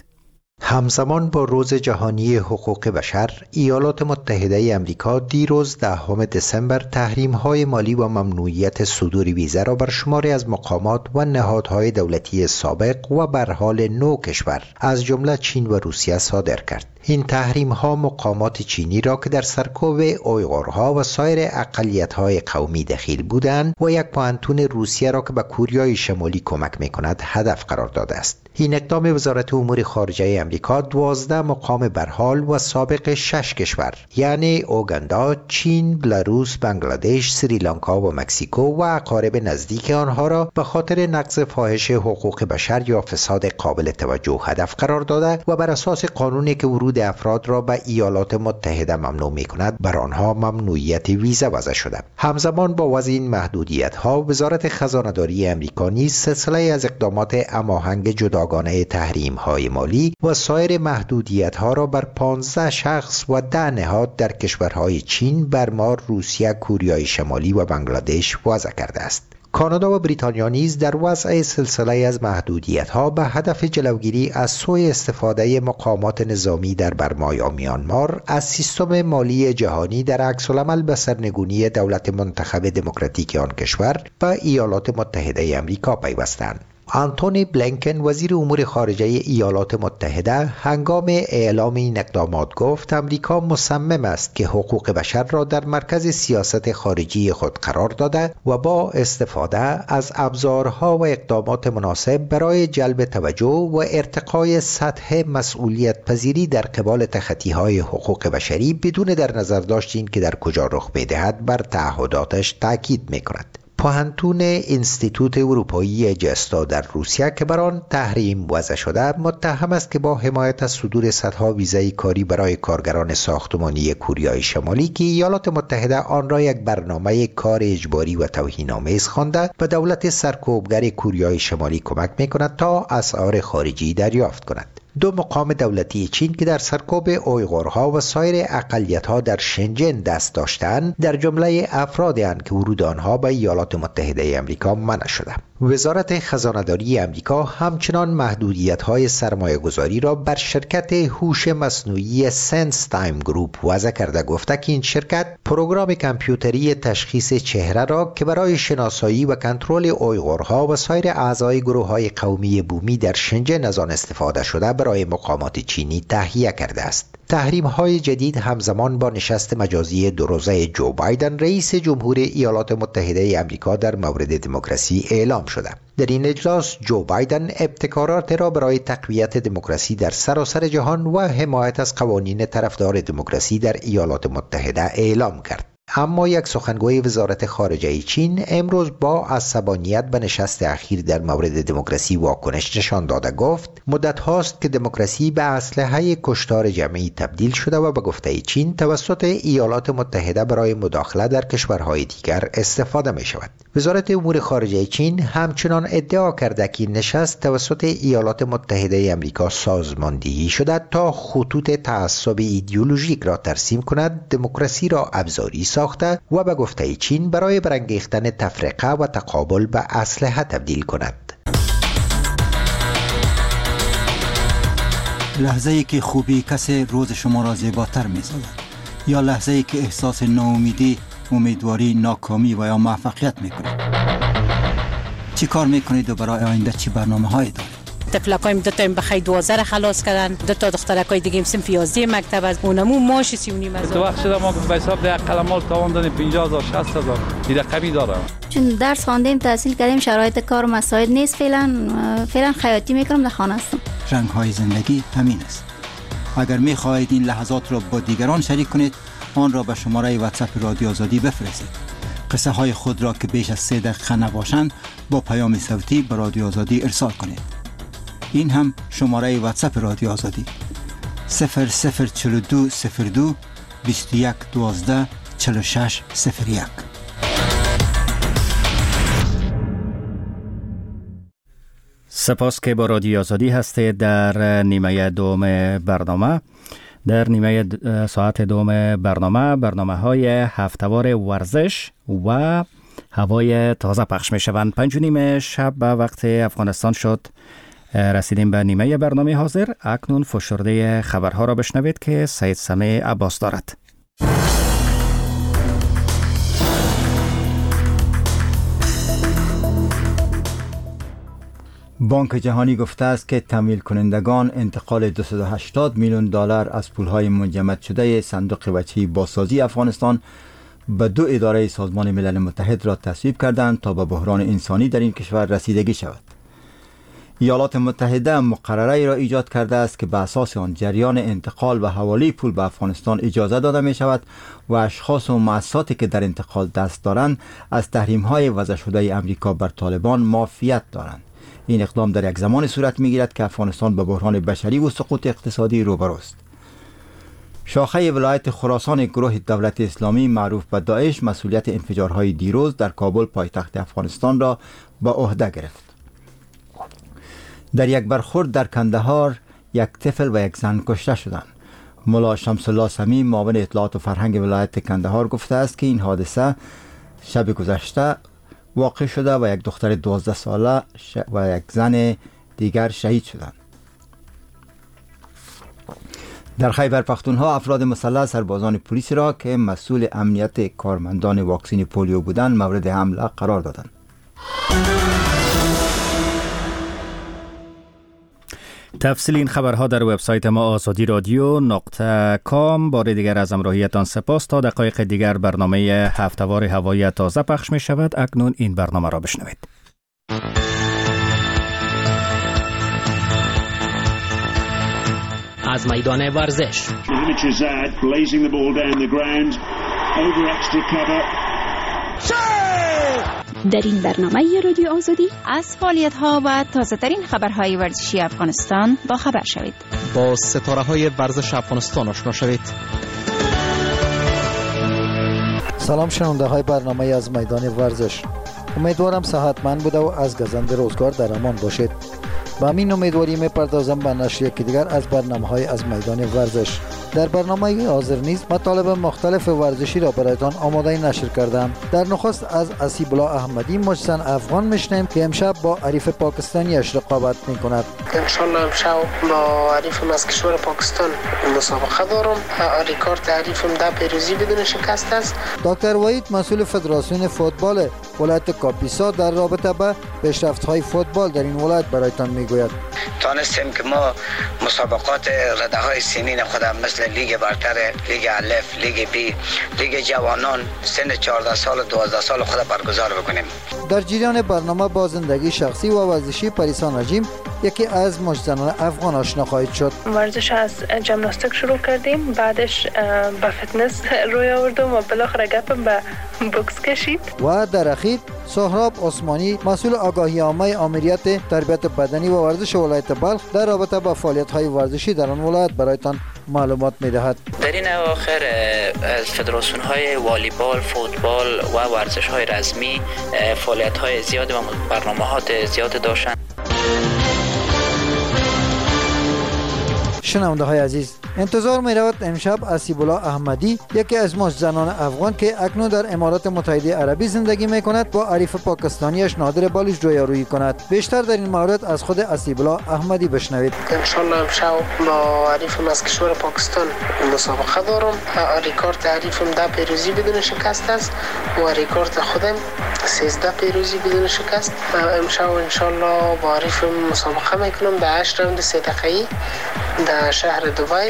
همزمان با روز جهانی حقوق بشر، ایالات متحده آمریکا دیروز دهم دسامبر تحریم‌های مالی و ممنوعیت صدور ویزا را بر شماری از مقامات و نهادهای دولتی سابق و بر حال نو کشور از جمله چین و روسیه صادر کرد. این تحریم ها مقامات چینی را که در سرکوب اویغورها و سایر اقلیت های قومی دخیل بودند و یک پوهنتون روسیه را که به کوریای شمالی کمک می کند هدف قرار داده است. این اقدام وزارت امور خارجه امریکا دوازده مقام برحال و سابق شش کشور یعنی اوگاندا، چین، بلاروس، بنگلادش، سریلانکا و مکزیکو و اقارب نزدیک آنها را به خاطر نقض فاحش حقوق بشر یا فساد قابل توجه هدف قرار داده و بر اساس قانونی که ورود افراد را به ایالات متحده ممنوع می کند بر آنها ممنوعیت ویزا وضع شده. همزمان با وضع این محدودیت ها وزارت خزانه‌داری امریکا نیز سلسله از اقدامات هماهنگ جداگانه تحریم های مالی و سایر محدودیت ها را بر پانزده شخص و ده نهاد در کشورهای چین، برما، روسیه، کوریای شمالی و بنگلادش وضع کرده است. کانادا و بریتانیا نیز در وضع سلسله از محدودیت‌ها به هدف جلوگیری از سوء استفاده مقامات نظامی در برما یا میانمار از سیستم مالی جهانی در عکس‌العمل به سرنگونی دولت منتخب دموکراتیک آن کشور به ایالات متحده آمریکا پیوستند. آنتونی بلینکن وزیر امور خارجه ایالات متحده هنگام اعلام این اقدامات گفت امریکا مصمم است که حقوق بشر را در مرکز سیاست خارجی خود قرار داده و با استفاده از ابزارها و اقدامات مناسب برای جلب توجه و ارتقای سطح مسئولیت پذیری در قبال تخطی‌های حقوق بشری بدون در نظر داشتن که در کجا رخ می‌دهد بر تعهداتش تاکید می‌کند. پوهنتون انستیتوت اروپایی جستا در روسیه که بر آن تحریم وضع شده متهم است که با حمایت از صدور صدها ویزای کاری برای کارگران ساختمانی کوریای شمالی که ایالات متحده آن را یک برنامه کار اجباری و توهین‌آمیز خوانده به دولت سرکوبگر کوریای شمالی کمک می‌کند تا اسعار خارجی دریافت کند. دو مقام دولتی چین که در سرکوب اویغورها و سایر اقلیت‌ها در شنجن دست داشتند در جمله افرادی اند که ورود آنها به ایالات متحده آمریکا منع شده. وزارت خزانه‌داری آمریکا همچنان محدودیت‌های سرمایه‌گذاری را بر شرکت هوش مصنوعی سنس تایم گروپ وضع کرده گفته که این شرکت پروگرام کامپیوتری تشخیص چهره را که برای شناسایی و کنترل اویغورها و سایر اعضای گروه‌های قومی بومی در شنجن از آن استفاده شده برای مقامات چینی تهیه کرده است. تحریم‌های جدید همزمان با نشست مجازی دو روزه جو بایدن رئیس جمهور ایالات متحده آمریکا در مورد دموکراسی اعلام شده. در این اجلاس جو بایدن ابتکارات را برای تقویت دموکراسی در سراسر جهان و حمایت از قوانین طرفدار دموکراسی در ایالات متحده اعلام کرد. اما یک سخنگوی وزارت خارجه چین امروز با عصبانیت به نشست اخیر در مورد دموکراسی واکنش نشان داده گفت مدت هاست که دموکراسی به اسلحه کشتار جمعی تبدیل شده و به گفته چین توسط ایالات متحده برای مداخله در کشورهای دیگر استفاده می شود. وزارت امور خارجه چین همچنان ادعا کرده که نشست توسط ایالات متحده آمریکا سازماندهی شده تا خطوط تعصب ایدئولوژیک را ترسیم کند، دموکراسی را ابزاری ساخته و به گفته چین برای برانگیختن تفرقه و تقابل به اسلحه تبدیل کند. لحظه ای که خوبی کسی روز شما را زیباتر می سازد یا لحظه ای که احساس ناامیدی، امیدواری، ناکامی و یا موفقیت می کنید. چی کار می کنید و برای آینده چی برنامه هایی دارید؟ تفلکایم دو تا بخای دوازده خلاص کردن، دو تا دخترکای دیگه صنف یازده مکتب از اونمو ماش سی و نیم هزار. تو وقت شده ما به حساب ده قلمال تاوان دادیم پنجاه هزار شصت هزار این رقمی داره. چون درس خواندیم تحصیل کردیم شرایط کار مساعد نیست، فعلا فعلا خیاطی میکنم در خانه هستم. رنگ های زندگی همین است. اگر می خواهید این لحظات را با دیگران شریک کنید آن را به شماره واتساپ رادیو آزادی بفرستید. قصه های خود را که بیش از سه دقیقه نباشند با پیام صوتی به رادیو آزادی ارسال کنید. این هم شماره واتساپ رادیو آزادی صفر صفر چهل و دو صفر دو بیست و یک دوازده چهل و شش صفر یک. سپاس که با رادیو آزادی هستید. در نیمه دوم برنامه در نیمه ساعت دوم برنامه برنامه های هفته‌وار ورزش و هوای تازه پخش می شوند. پنج و نیم شب به وقت افغانستان شد. رسیدیم به نیمه برنامه حاضر. اکنون فشرده خبرها را بشنوید که سید سمیع عباس دارد. بانک جهانی گفته است که تمویل کنندگان انتقال دویست و هشتاد میلیون دلار از پولهای منجمد شده صندوق بچه‌ای بازسازی افغانستان به دو اداره سازمان ملل متحد را تصویب کردند تا به بحران انسانی در این کشور رسیدگی شود. ایالات متحده مقرره را ایجاد کرده است که به اساس آن جریان انتقال و حواله پول به افغانستان اجازه داده می شود و اشخاص و مؤسساتی که در انتقال دست دارند از تحریم‌های وضع شده امریکا بر طالبان معافیت دارند. این اقدام در یک زمان صورت می‌گیرد که افغانستان به بحران بشری و سقوط اقتصادی روبروست. شاخه ولایت خراسان گروه دولت اسلامی معروف به داعش مسئولیت انفجارهای دیروز در کابل پایتخت افغانستان را به عهده گرفت. در یک برخورد در کندهار یک طفل و یک زن کشته شدند. ملا شمس الله سمی معاون اطلاعات و فرهنگ ولایت کندهار گفته است که این حادثه شب گذشته واقع شده و یک دختر دوازده ساله و یک زن دیگر شهید شدند. در خیبر پختونخوا افراد مسلح سربازان پلیس را که مسئول امنیت کارمندان واکسین پولیو بودند مورد حمله قرار دادند. تفصیل این خبرها در وبسایت ما آزادی رادیو نقطه کام. بار دیگر از همراهیتان سپاس. تا دقایق دیگر برنامه هفته‌وار هوایی تازه پخش می شود. اکنون این برنامه را بشنوید. از میدان ورزش در این برنامه رادیو آزادی از فعالیت‌ها و تازه‌ترین خبرهای ورزشی افغانستان با خبر شوید. با ستاره‌های ورزش افغانستان آشنا شوید. سلام شنونده های برنامه از میدان ورزش. امیدوارم صحتمند بوده و از گزند روزگار در امان باشید. با همین امیدواری میپردازم به نشر یکی دیگر از برنامه های از میدان ورزش. در برنامه حاضر نیز مطالب مختلف ورزشی را برایتان آماده نشر کردم. در نخست از اسیب الله احمدی مجسن افغان میشنیم که امشب با حریف پاکستانیش رقابت میکند. انشالله امشب با حریفم از کشور پاکستان مسابقه دارم. ریکارد حریفم ده پیروزی بدون شکست است. دکتر وحید مسئول فدراسیون فوتبال ولایت کاپیسا در رابطه با پیشرفت‌های فوتبال در این ولایت برایتان میگوید. تانستیم که ما مسابقات رده‌های سنین خودم مثل لیگ برتر، لیگ الف، لیگ بی، لیگ جوانان سن چهارده سال و دوازده سال خود برگزار بکنیم. در جریان برنامه با زندگی شخصی و ورزشی پریسا نجیم یکی از مجزنان افغان آشنا خواهید شد. ورزش از ژیمناستیک شروع کردیم، بعدش به فتنس روی آوردم و بالاخره گپم به بوکس کشید. و در اخیر سهراب عثمانی مسئول آگاهی عامه آمریت تربیت بدنی و ورزش ولایت بلخ در رابطه با فعالیت‌های ورزشی در آن ولایت برایتان معلومات می‌دهد. در این اواخر از فدراسیون‌های والیبال، فوتبال و ورزش‌های رزمی فعالیت‌های زیاد و برنامه‌های زیاد داشتند. شنونده های عزیز، انتظار می رود امشب اسیب الله احمدی یکی از مجزنان افغان که اکنون در امارات متحده عربی زندگی می کند با حریف پاکستانیش نادر بالوچ رویارویی کند. بیشتر در این مورد از خود اسیب الله احمدی بشنوید. انشالله امشب با حریفم از کشور پاکستان مسابقه دارم. ریکارد حریفم ده پیروزی بدون شکست است و ریکارد خودم سیزده پیروزی بدون شکست. امشب انشالله با حریفم مسابقه میکنم به هشت راوند سه دقیقه‌ای در شهر دبی.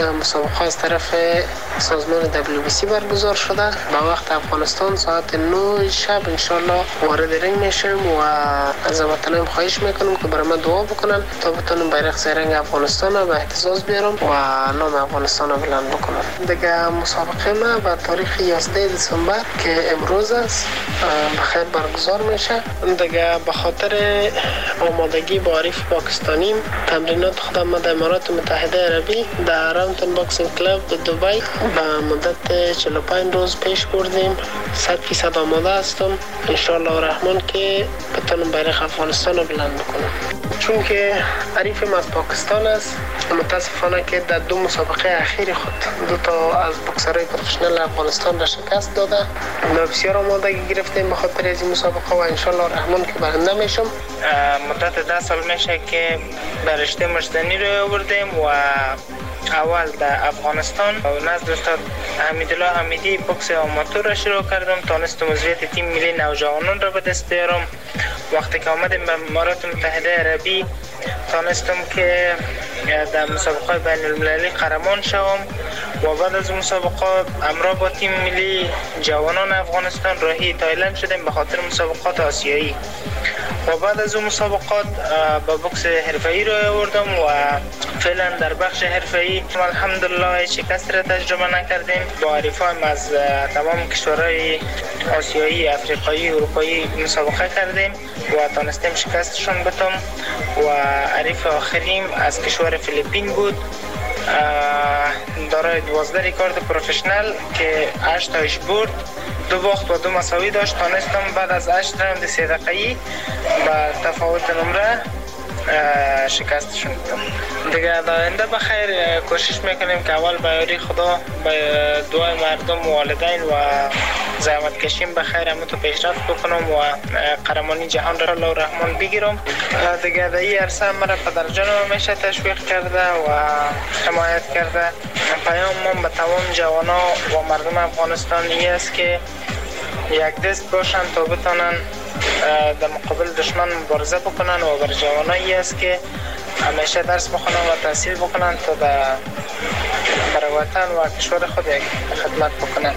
مسابقه از طرف سازمان دبلیو بی سی برگزار شده. با وقت افغانستان ساعت نه شب انشالله وارد رنگ میشم و از هموطنان خواهش میکنم که برای من دعا بکنن تا بتونم بیرق سرنگ افغانستان رو به اهتزاز بیارم و نام افغانستان رو بلند بکنم. دیگه مسابقه ما به تاریخ یازده دسامبر که امروز است بخیر برگزار میشه. دیگه به خاطر آمادگی با حریف پاکستانی تمرینات خودم ما در امارات متحده عربی در رامتون باکسینگ کلاب دبی به مدت چهل و پنج روز پیش بردیم. صد فیصد آماده هستم انشالله رحمان که بتونم بیرق افغانستان رو بلند بکنم. چون که حریفم از پاکستان است، متاسفانه که در دو مسابقه اخیر خود دو تا از بوکسرهای پروفشنال افغانستان را شکست داده. ما بسیار آمادگی گرفتیم به خاطر از این مسابقه و انشالله رحمان که برنده میشم. مدت ده سال میشه که به رشته مجدنی رو آوردیم و اول در افغانستان و نزد استاد حمیدالله حمیدی بوکس آماتور را شروع کردم. تانستم عضویت تیم ملی نوجوانان را به دست بیارم. وقتی که آمدیم به امارات متحده عربی تانستم که در مسابقه بین المللی قهرمان شوم و بعد از مسابقه همراه با تیم ملی جوانان افغانستان راهی تایلند شدیم به خاطر مسابقات آسیایی. و بعد از اون مسابقات با بوکس حرفه‌ای رو آوردم و فعلا در بخش حرفه‌ای الحمدلله شکست را تجربه نکردیم. با حریفان از تمام کشورهای آسیایی، افریقایی، اروپایی مسابقه کردیم و تانستیم شکستشون بدم و حریف آخریم از کشور فیلیپین بود دارای دوازده ریکارد پروفشنال که هشت تاش برد، دو باخت و دو مساوی داشت. تانستم بعد از هشت راوند سه دقیقه‌ای با تفاوت نمره شکستشون بدم. دیگه در آینده بخیر کوشش میکنیم که اول به یاری خدا به دعای مردم و والدین و زحمت کشیم بخیر همون تو پیشرفت بکنم و قهرمانی جهان را الله رحمان بگیرم. دیگه در این عرصه مرا پدر جانم همیشه تشویق کرده و حمایت کرده. پیام من به تمام جوانا و مردم افغانستان این است که یک دست باشن تا بتونن در مقابل دشمن مبارزه بکنن و بر جوانایی است که همیشه درس بخونن و تحصیل بکنن تا در برای وطن و کشور خود یک خدمت بکنن.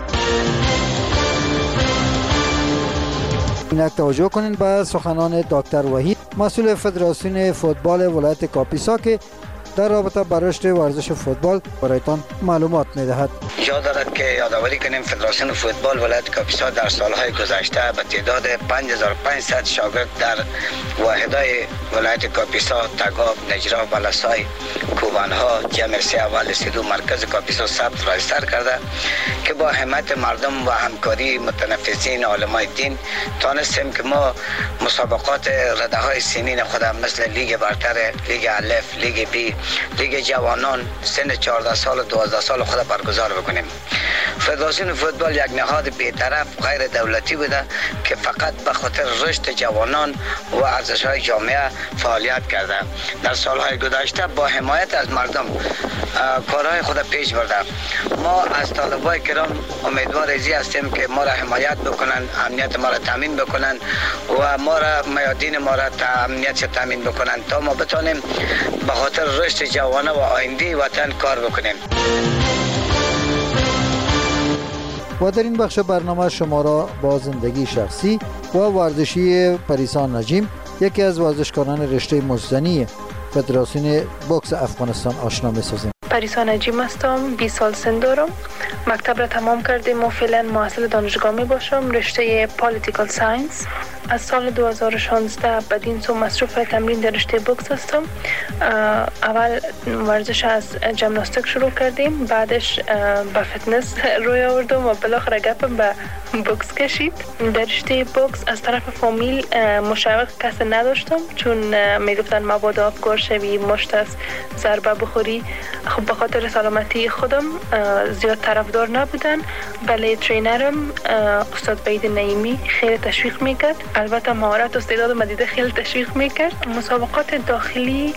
اینک توجه کنین به سخنان دکتر وحید مسئول فدراسیون فوتبال ولایت کاپیسا که در رابطه با رشد ورزش فوتبال برایتان معلومات می‌دهد. یاد دارد که یادآوری کنیم فدراسیون فوتبال ولایت کاپیسا در سالهای گذشته به تعداد پنج هزار و پانصد شاگرد در واحدهای ولایت کاپیسا، تگاب، نجرا، بلسای، کوبانها، جمعیت اول سیدو مرکز کاپیسا ثبت رجیستر کرده که با حمایت مردم و همکاری متنفسین علمای دین تانستیم که ما مسابقات رده‌های سنین خودم مثل لیگ برتر، لیگ الف، لیگ بی، لیگ جوانان سن چهارده سال و دوازده سال خود برگزار بکنیم. فدراسیون فوتبال یک نهاد بی‌طرف غیر دولتی بوده که فقط به خاطر رشد جوانان و ارزش‌های جامعه فعالیت کرده. در سالهای گذشته با حمایت از مردم کارهای خود پیش برده. ما از طالبای کرام امیدوار ازی هستیم که ما را حمایت بکنن، امنیت ما را تامین بکنن و ما را میادین ما را امنیت تامین بکنن تا ما بتونیم به خاطر رشد جوانان و آینده وطن کار بکنیم. و در این بخش برنامه شما را با زندگی شخصی و ورزشی پریسان نجیم، یکی از ورزشکاران رشته مزدنی فدراسیون بوکس افغانستان آشنا می‌سازیم. پریسان نجیم هستم، بیست سال سن دارم. مکتب را تمام کردیم و فعلا محصل دانشگاه می باشم، رشته پالیتیکال ساینس. از سال دو هزار و شانزده بدین سو مصروف تمرین در رشته بوکس هستم. اول ورزش از ژیمناستیک شروع کردیم، بعدش به فتنس روی آوردم و بالاخره گپم به بوکس کشید. در رشته بوکس از طرف فامیل مشوق کسی نداشتم، چون میگفتن مبادا افکار شوی، مشت از ضربه بخوری. خب به خاطر سلامتی خودم زیاد طرفدار نبودن، ولی ترینرم استاد بعید نعیمی خیلی تشویق میکرد. البته مهارت و استعداد مدیده خیلی تشویق میکرد. مسابقات داخلی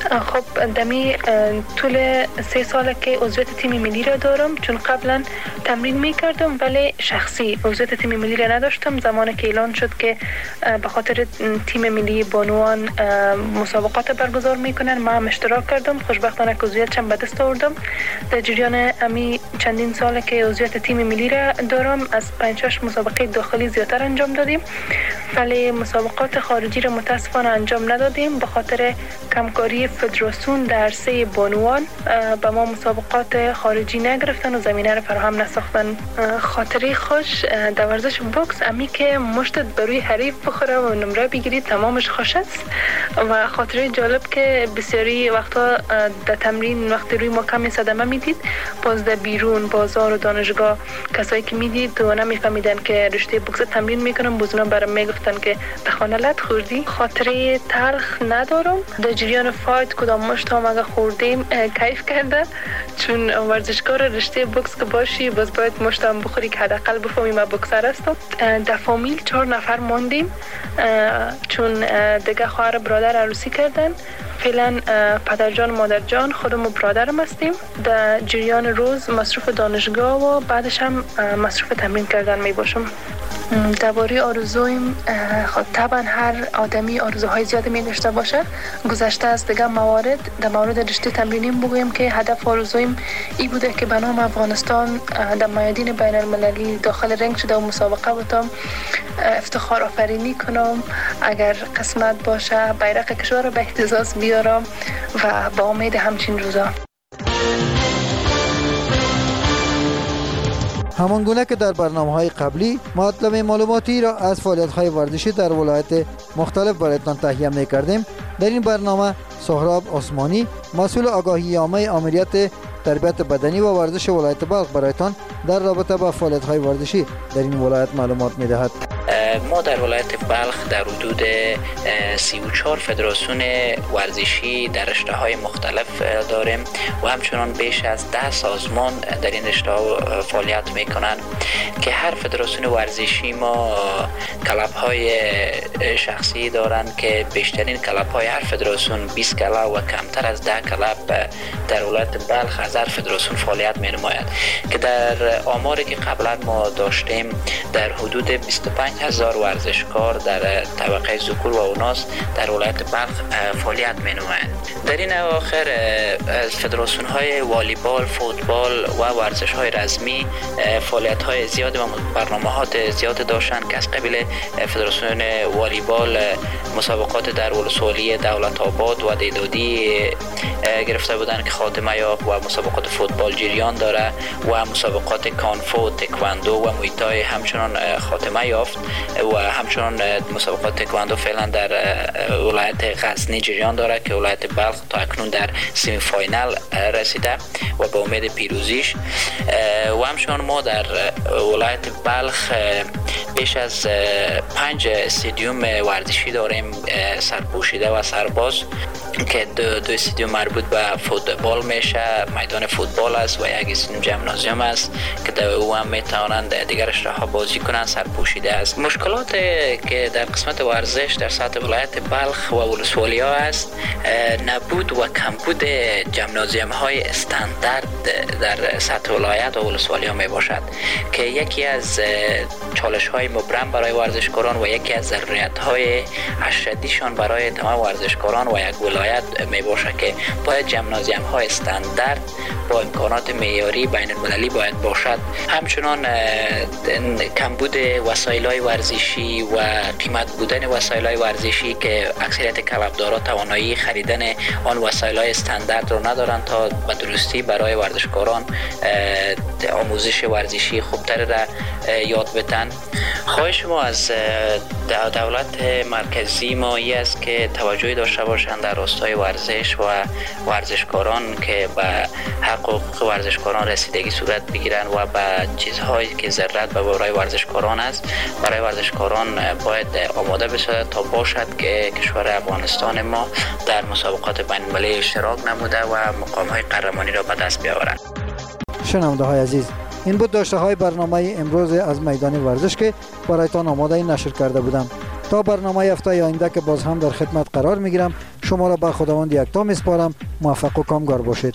خب دمی طول سه ساله که عضویت تیم ملی را دارم، چون قبلا تمرین میکردم ولی شخصی عضویت تیم ملی را نداشتم. زمانی که اعلان شد که به خاطر تیم ملی بانوان مسابقات برگزار میکنن، ما هم اشتراک کردم. خوشبختانه که عضویتشم به دست آوردم. در جریان امی چندین ساله که عضویت تیم ملی را دارم، از پنج شش مسابقه داخلی زیاتر انجام دادیم، ولی مسابقات خارجی را متاسفانه انجام ندادیم به خاطر کمکاری فدراسیون در عرصه بانوان. به ما مسابقات خارجی نگرفتن و زمینه را فراهم نساختن. خاطره خوش در ورزش بوکس امی که مشتت بروی حریف بخوره و نمره بگیری تمامش خوش است. و خاطره جالب که بسیاری وقتا در تمرین وقتی روی ما کمی صدمه میدید، باز در بیرون بازار و دانشگاه کسایی که میدید و نمیفهمیدن که رشته بوکس تمرین میکنم، بزرگان برام میگفتن که در خانه لط خوردی. خاطره تلخ ندارم. در جریان فایت کدام مشت هم اگه خوردیم کیف کرده، چون ورزشکار رشته بوکس که باشی باز باید مشت هم بخوری که حداقل بفهمی من بوکسر هستم. در فامیل چهار نفر ماندیم، چون دیگه خواهر برادر عروسی کردن. فعلا پدرجان مادرجان خودم و برادرم هستیم. در جریان روز مصروف دانشگاه و بعدش هم مصروف تمرین کردن می باشم. درباره آرزویم، خب طبعا هر آدمی آرزوهای زیادی می داشته باشه. گذشته از دیگه موارد در مورد رشته تمرینیم بگویم که هدف آرزویم ای بوده که به نام افغانستان در میادین بین المللی داخل رنگ شده و مسابقه بودم، افتخار آفرینی کنم، اگر قسمت باشه بیرق کشور به اهتزاز بیارم و با امید همچین روزا. همان گونه که در برنامه‌های قبلی مطلب معلوماتی را از فعالیت‌های ورزشی در ولایت مختلف برایتان تهیه می‌کردیم، در این برنامه سهراب عثمانی مسئول آگاهی عامه آمریت تربیت بدنی و ورزش ولایت بلخ برایتان در رابطه با فعالیت‌های ورزشی در این ولایت معلومات می‌دهد. ما در ولایت بلخ در حدود سی و چهار فدراسیون ورزشی در رشته‌های مختلف داریم و همچنان بیش از ده سازمان در این رشته‌ها فعالیت میکنند که هر فدراسیون ورزشی ما کلب‌های شخصی دارند که بیشترین کلب‌های هر فدراسیون بیست کلب و کمتر از ده کلب در ولایت بلخ از هر فدراسیون فعالیت می‌نماید که در آماری که قبلا ما داشتیم در حدود بیست و پنج هزار ورزشکار در طبقه ذکور و اناث در ولایت بلخ فعالیت می‌نمایند. در این اواخر از فدراسیون های والیبال، فوتبال و ورزش های رزمی فعالیت های زیاد و برنامه‌های زیاد داشتند که از قبیل فدراسیون والیبال مسابقات در ولسوالی دولت آباد و دیدادی گرفته بودند که خاتمه یافت و مسابقات فوتبال جریان داره و مسابقات کانفو، تکواندو و مویتای همچنان خاتمه یافت و همچنان مسابقات تکواندو فعلا در ولایت غزنی جریان داره که ولایت بلخ تا اکنون در سمی فاینال رسیده و به امید پیروزیش. و همچنان ما در ولایت بلخ بیش از پنج استادیوم ورزشی داریم سرپوشیده و سرباز که دو, دو استادیوم مربوط به فوتبال میشه، میدان فوتبال است و یک استادیوم ژیمنازیوم است که در او هم میتوانند دیگر رشته‌ها بازی کنند، سرپوشیده است. مشکلات که در قسمت ورزش در سطح ولایت بلخ و ولسوالی‌ها است نبود و کمبود ژیمنازیوم های استاندارد در سطح ولایت و ولسوالی‌ها می باشد که یکی از چالش های مبرم برای ورزشکاران و یکی از ضرورت های اشدیشان برای تمام ورزشکاران و یک ولایت می باشد که باید ژیمنازیوم های استاندارد با امکانات معیاری بین المللی باید باشد. همچنان کمبود وسایل های ورزشی و قیمت بودن وسایل های ورزشی که اکثریت کلبدارا توانایی خریدن آن وسایل های استاندارد رو ندارند تا به درستی برای ورزشکاران آموزش ورزشی خوبتر را یاد بدن. خواهش ما از دولت مرکزی ما این است که توجهی داشته باشند در راستای ورزش و ورزشکاران که به حق و حقوق ورزشکاران رسیدگی صورت بگیرند و به چیزهایی که ضرورت به برای ورزشکاران است برای ورزشکاران باید آماده بشه تا باشد که کشور افغانستان ما در مسابقات بین المللی اشتراک نموده و مقام‌های قهرمانی را به دست بیاورد. شنونده های عزیز، این بود داشته های برنامه امروز از میدان ورزش که برایتان آماده نشر کرده بودم. تا برنامه هفته آینده که باز هم در خدمت قرار میگیرم، شما را به خداوند یکتا میسپارم. موفق و کامگار باشید.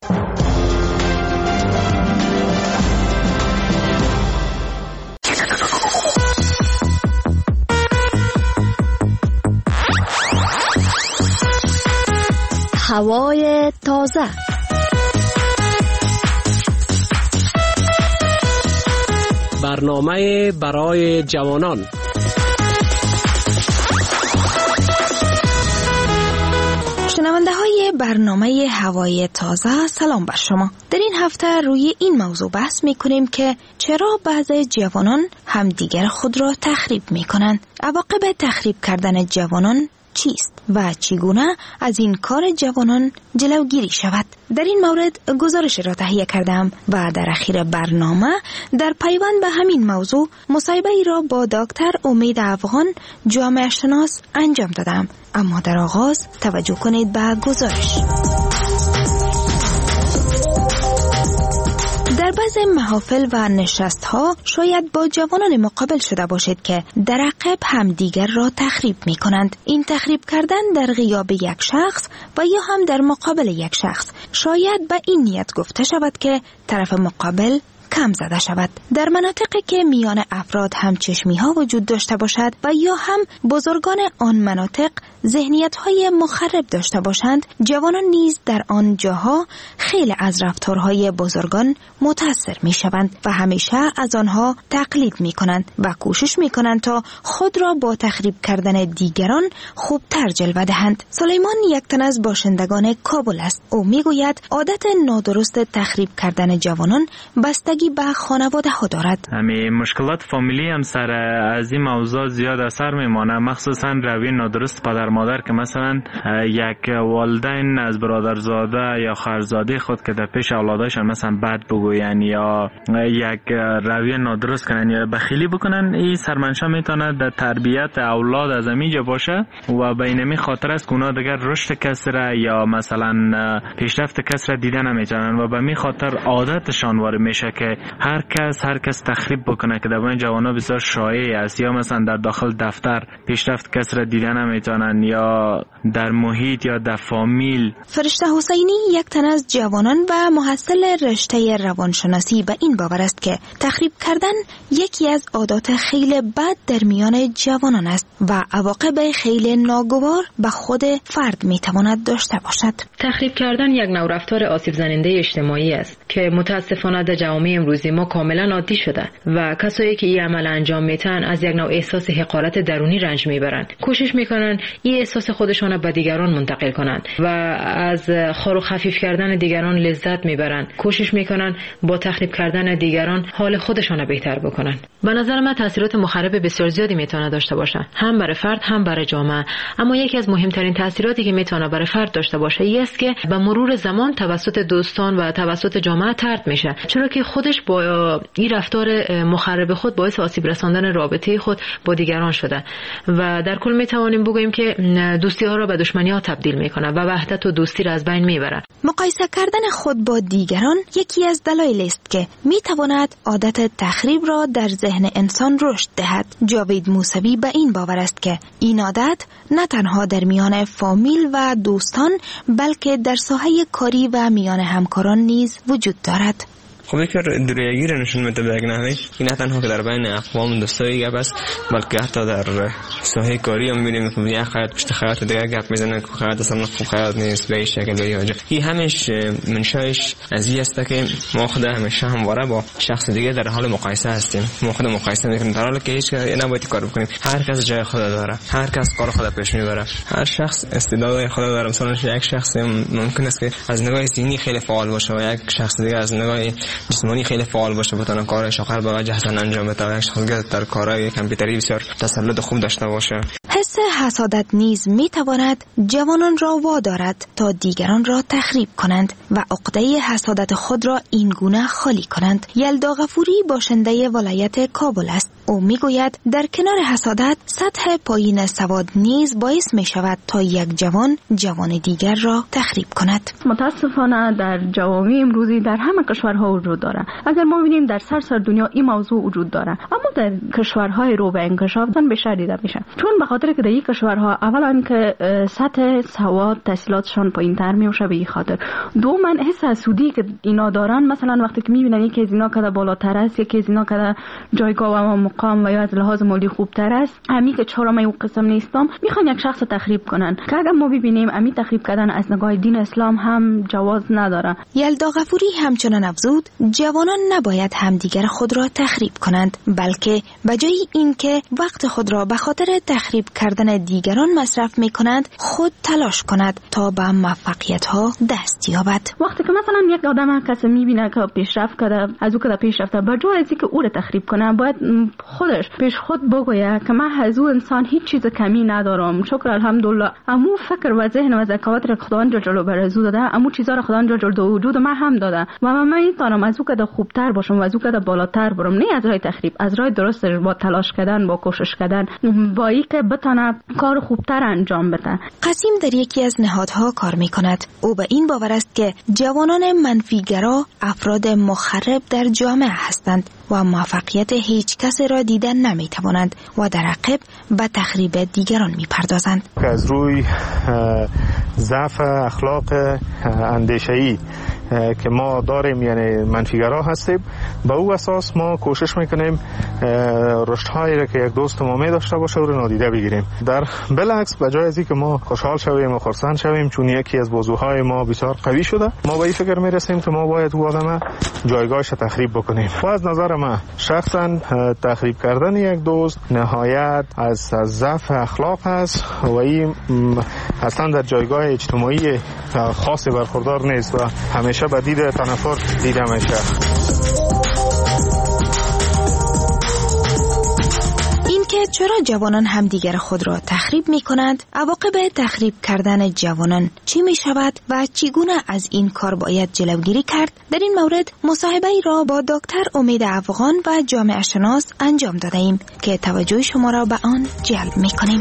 هوای تازه. برنامه برای جوانان. شنونده های برنامه هوای تازه، سلام بر شما. در این هفته روی این موضوع بحث می کنیم که چرا بعضی جوانان همدیگر خود را تخریب می کنند. عواقب تخریب کردن جوانان چیست و چگونه از این کار جوانان جلوگیری شود؟ در این مورد گزارش را تهیه کردم و در اخیر برنامه در پیوند به همین موضوع مصاحبه ای را با دکتر امید افغان جامعه شناس انجام دادم. اما در آغاز توجه کنید به گزارش. در بعض محافل و نشست ها شاید با جوانان مقابل شده باشید که در عقب همدیگر را تخریب می کنند. این تخریب کردن در غیاب یک شخص و یا هم در مقابل یک شخص شاید به این نیت گفته شود که طرف مقابل کم زده شود. در مناطقی که میان افراد همچشمی ها وجود داشته باشد و یا هم بزرگان آن مناطق ذهنیت های مخرب داشته باشند، جوانان نیز در آن جاها خیلی از رفتارهای بزرگان متاثر می شوند و همیشه از آنها تقلید می کنند و کوشش می کنند تا خود را با تخریب کردن دیگران خوبتر جلوه دهند. سلیمان یک تن از باشندگان کابل است. او می گوید عادت نادرست تخریب کردن جوانان بستگی به خانواده ها دارد. همین مشکلات فامیلی هم سر از این موضوع زیاد اثر میمانه، مخصوصا روی نادرست پدر مادر که مثلا یک والدین از برادرزاده یا خواهرزاده خود که در پیش اولادشان مثلا بد بگوین یا یک روی نادرست کنن یا بخیلی بکنن، این سرمنشأ میتونه در تربیت اولاد از اینجا باشه و به این خاطر است که اونا دیگر رشد کس را یا مثلا پیشرفت کس را دیده نمیتونن و به می خاطر عادتشان وارد میشه که هر کس هر کس تخریب بکنه که در بین جوانا بسیار شایع است، یا مثلا در داخل دفتر پیشرفت کس را دیده نمیتونن یا در محیط یا در فامیل. فرشته حسینی یک تن از جوانان و محصل رشته روانشناسی به این باور است که تخریب کردن یکی از عادات خیلی بد در میان جوانان است و عواقب خیلی ناگوار به خود فرد میتواند داشته باشد. تخریب کردن یک نوع رفتار آسیب زننده اجتماعی است که متاسفانه در جامعه امروزی ما کاملا عادی شده و کسایی که این عمل انجام میتن از یک نوع احساس حقارت درونی رنج میبرند. کوشش میکنن این احساس خودشان را به دیگران منتقل کنند و از خار و خفیف کردن دیگران لذت میبرند. کوشش میکنن با تخریب کردن دیگران حال خودشان را بهتر بکنن. به نظر من تاثیرات مخرب بسیار زیادی میتونه داشته باشه، هم برای فرد هم برای جامعه. اما یکی از مهمترین تاثیراتی که میتونه برای فرد داشته باشه این است که به مرور زمان توسط دوستان و توسط جامعه طرد میشه، چرا که خودش با این رفتار مخرب خود باعث آسیب رساندن رابطه خود با دیگران شده و در کل میتوانیم بگوییم که دوستی ها را به دشمنی ها تبدیل میکنه و وحدت و دوستی را از بین میبره. مقایسه کردن خود با دیگران یکی از دلایل است که میتواند عادت تخریب را در ذهن انسان رشد دهد. جاوید موسوی به این باور است که این عادت نه تنها در میان فامیل و دوستان بلکه در ساحه کاری و میان همکاران نیز وجود دارد. خب یک دریایی را نشون میده به یک نحوی که نه تنها که در بین اقوام دوستایی گپ است بلکه حتی در ساحه کاری هم میبینیم که یک خیاط پشت خیاط دیگر گپ میزنه که خیاط اصلا خوب خیاط نیست به این شکل به این این همش منشأش از این است که ما خود همیشه همواره با شخص دیگه در حال مقایسه هستیم. ما خود مقایسه میکنیم در حالی که هیچ نباید کار بکنیم. هر کس جای خود داره، هر کس کار خود پیش میبره، هر شخص استعداد خود داره. مثلا یک شخص ممکن است که از نگاه ذهنی خیلی فعال باشه و یک شخص دیگه از نگاه جسمانی خیلی فعال باشه، بتونه کارش آخر به وجه حسن انجام بده. یک شخص در کارهای کامپیوتری بسیار تسلط خوب داشته باشه. حس حسادت نیز میتواند جوانان را وادارد تا دیگران را تخریب کنند و عقده حسادت خود را این گونه خالی کنند. یلدا غفوری باشنده ولایت کابل است. او میگوید در کنار حسادت سطح پایین سواد نیز باعث می شود تا یک جوان جوان دیگر را تخریب کند. متاسفانه در جوامع امروزی در همه کشورها وجود داره. اگر ما ببینیم در سراسر دنیا این موضوع وجود داره، اما در کشورهای رو به انکشاف بیشتر دیده میشه، چون به خاطر که در این کشورها اولا که سطح سواد تحصیلاتشان پایین‌تر میشه، به این خاطر دوما حس حسودی که اینا دارن، مثلا وقتی که میبینن یکی از اینا کده بالاتر است، یکی از اینا کده جایگاه و مقام و یا از لحاظ مالی خوبتر است، امی که چهارم او قسم نیستم، میخوان یک شخص تخریب کنن که اگر ما ببینیم امی تخریب کردن از نگاه دین اسلام هم جواز نداره. یلدا غفوری همچنان افزود جوانان نباید همدیگر خود را تخریب کنند، بلکه بجای اینکه وقت خود را به خاطر تخریب کردن دیگران مصرف میکنند، خود تلاش کند تا به موفقیت ها دست یابد. وقتی که مثلا یک آدم کسی میبینه که پیشرفت کرده، از او که پیشرفته، بجای از اینکه او را تخریب کنه، باید خودش پیش خود بگویه که من از او انسان هیچ چیز کمی ندارم، شکر الحمدلله، امو فکر و ذهن و ذکاوت را خداوند جل جلاله بر از او داده، امو چیزا را خداوند جل جلاله وجود من هم داده و من میتونم از او که خوبتر باشم و از او که بالاتر برم، نه از راه تخریب، از راه درست، با تلاش کردن، با کوشش کردن، با اینکه بتونه کار خوبتر انجام بده. قاسم در یکی از نهادها کار میکند. او به این باور است که جوانان منفیگرا افراد مخرب در جامعه هستند و موفقیت هیچ کس را دیدن نمیتوانند و در عقب به تخریب دیگران میپردازند. از روی ضعف اخلاق اندیشه‌ای که ما داریم، یعنی منفیگرا هستیم، به او اساس ما کوشش میکنیم رشدهایی را که یک دوست ما می داشته باشه او را نادیده بگیریم. در بالعکس بجای از اینکه ما خوشحال شویم و خرسند شویم چون یکی از بازوهای ما بسیار قوی شده، ما به این فکر میرسیم که ما باید او آدم جایگاهش تخریب بکنیم. و از نظر من شخصا تخریب کردن یک دوست نهایت از ضعف اخلاق است و این اصلا در جایگاه اجتماعی خاصی برخوردار نیست و همیشه به دید تنفر دیده میشه. اینکه چرا جوانان همدیگر خود را تخریب می کنند، عواقب تخریب کردن جوانان چی می شود و چگونه از این کار باید جلوگیری کرد، در این مورد مصاحبه را با دکتر امید افغان و جامعه شناس انجام داده ایم که توجه شما را به آن جلب می کنیم.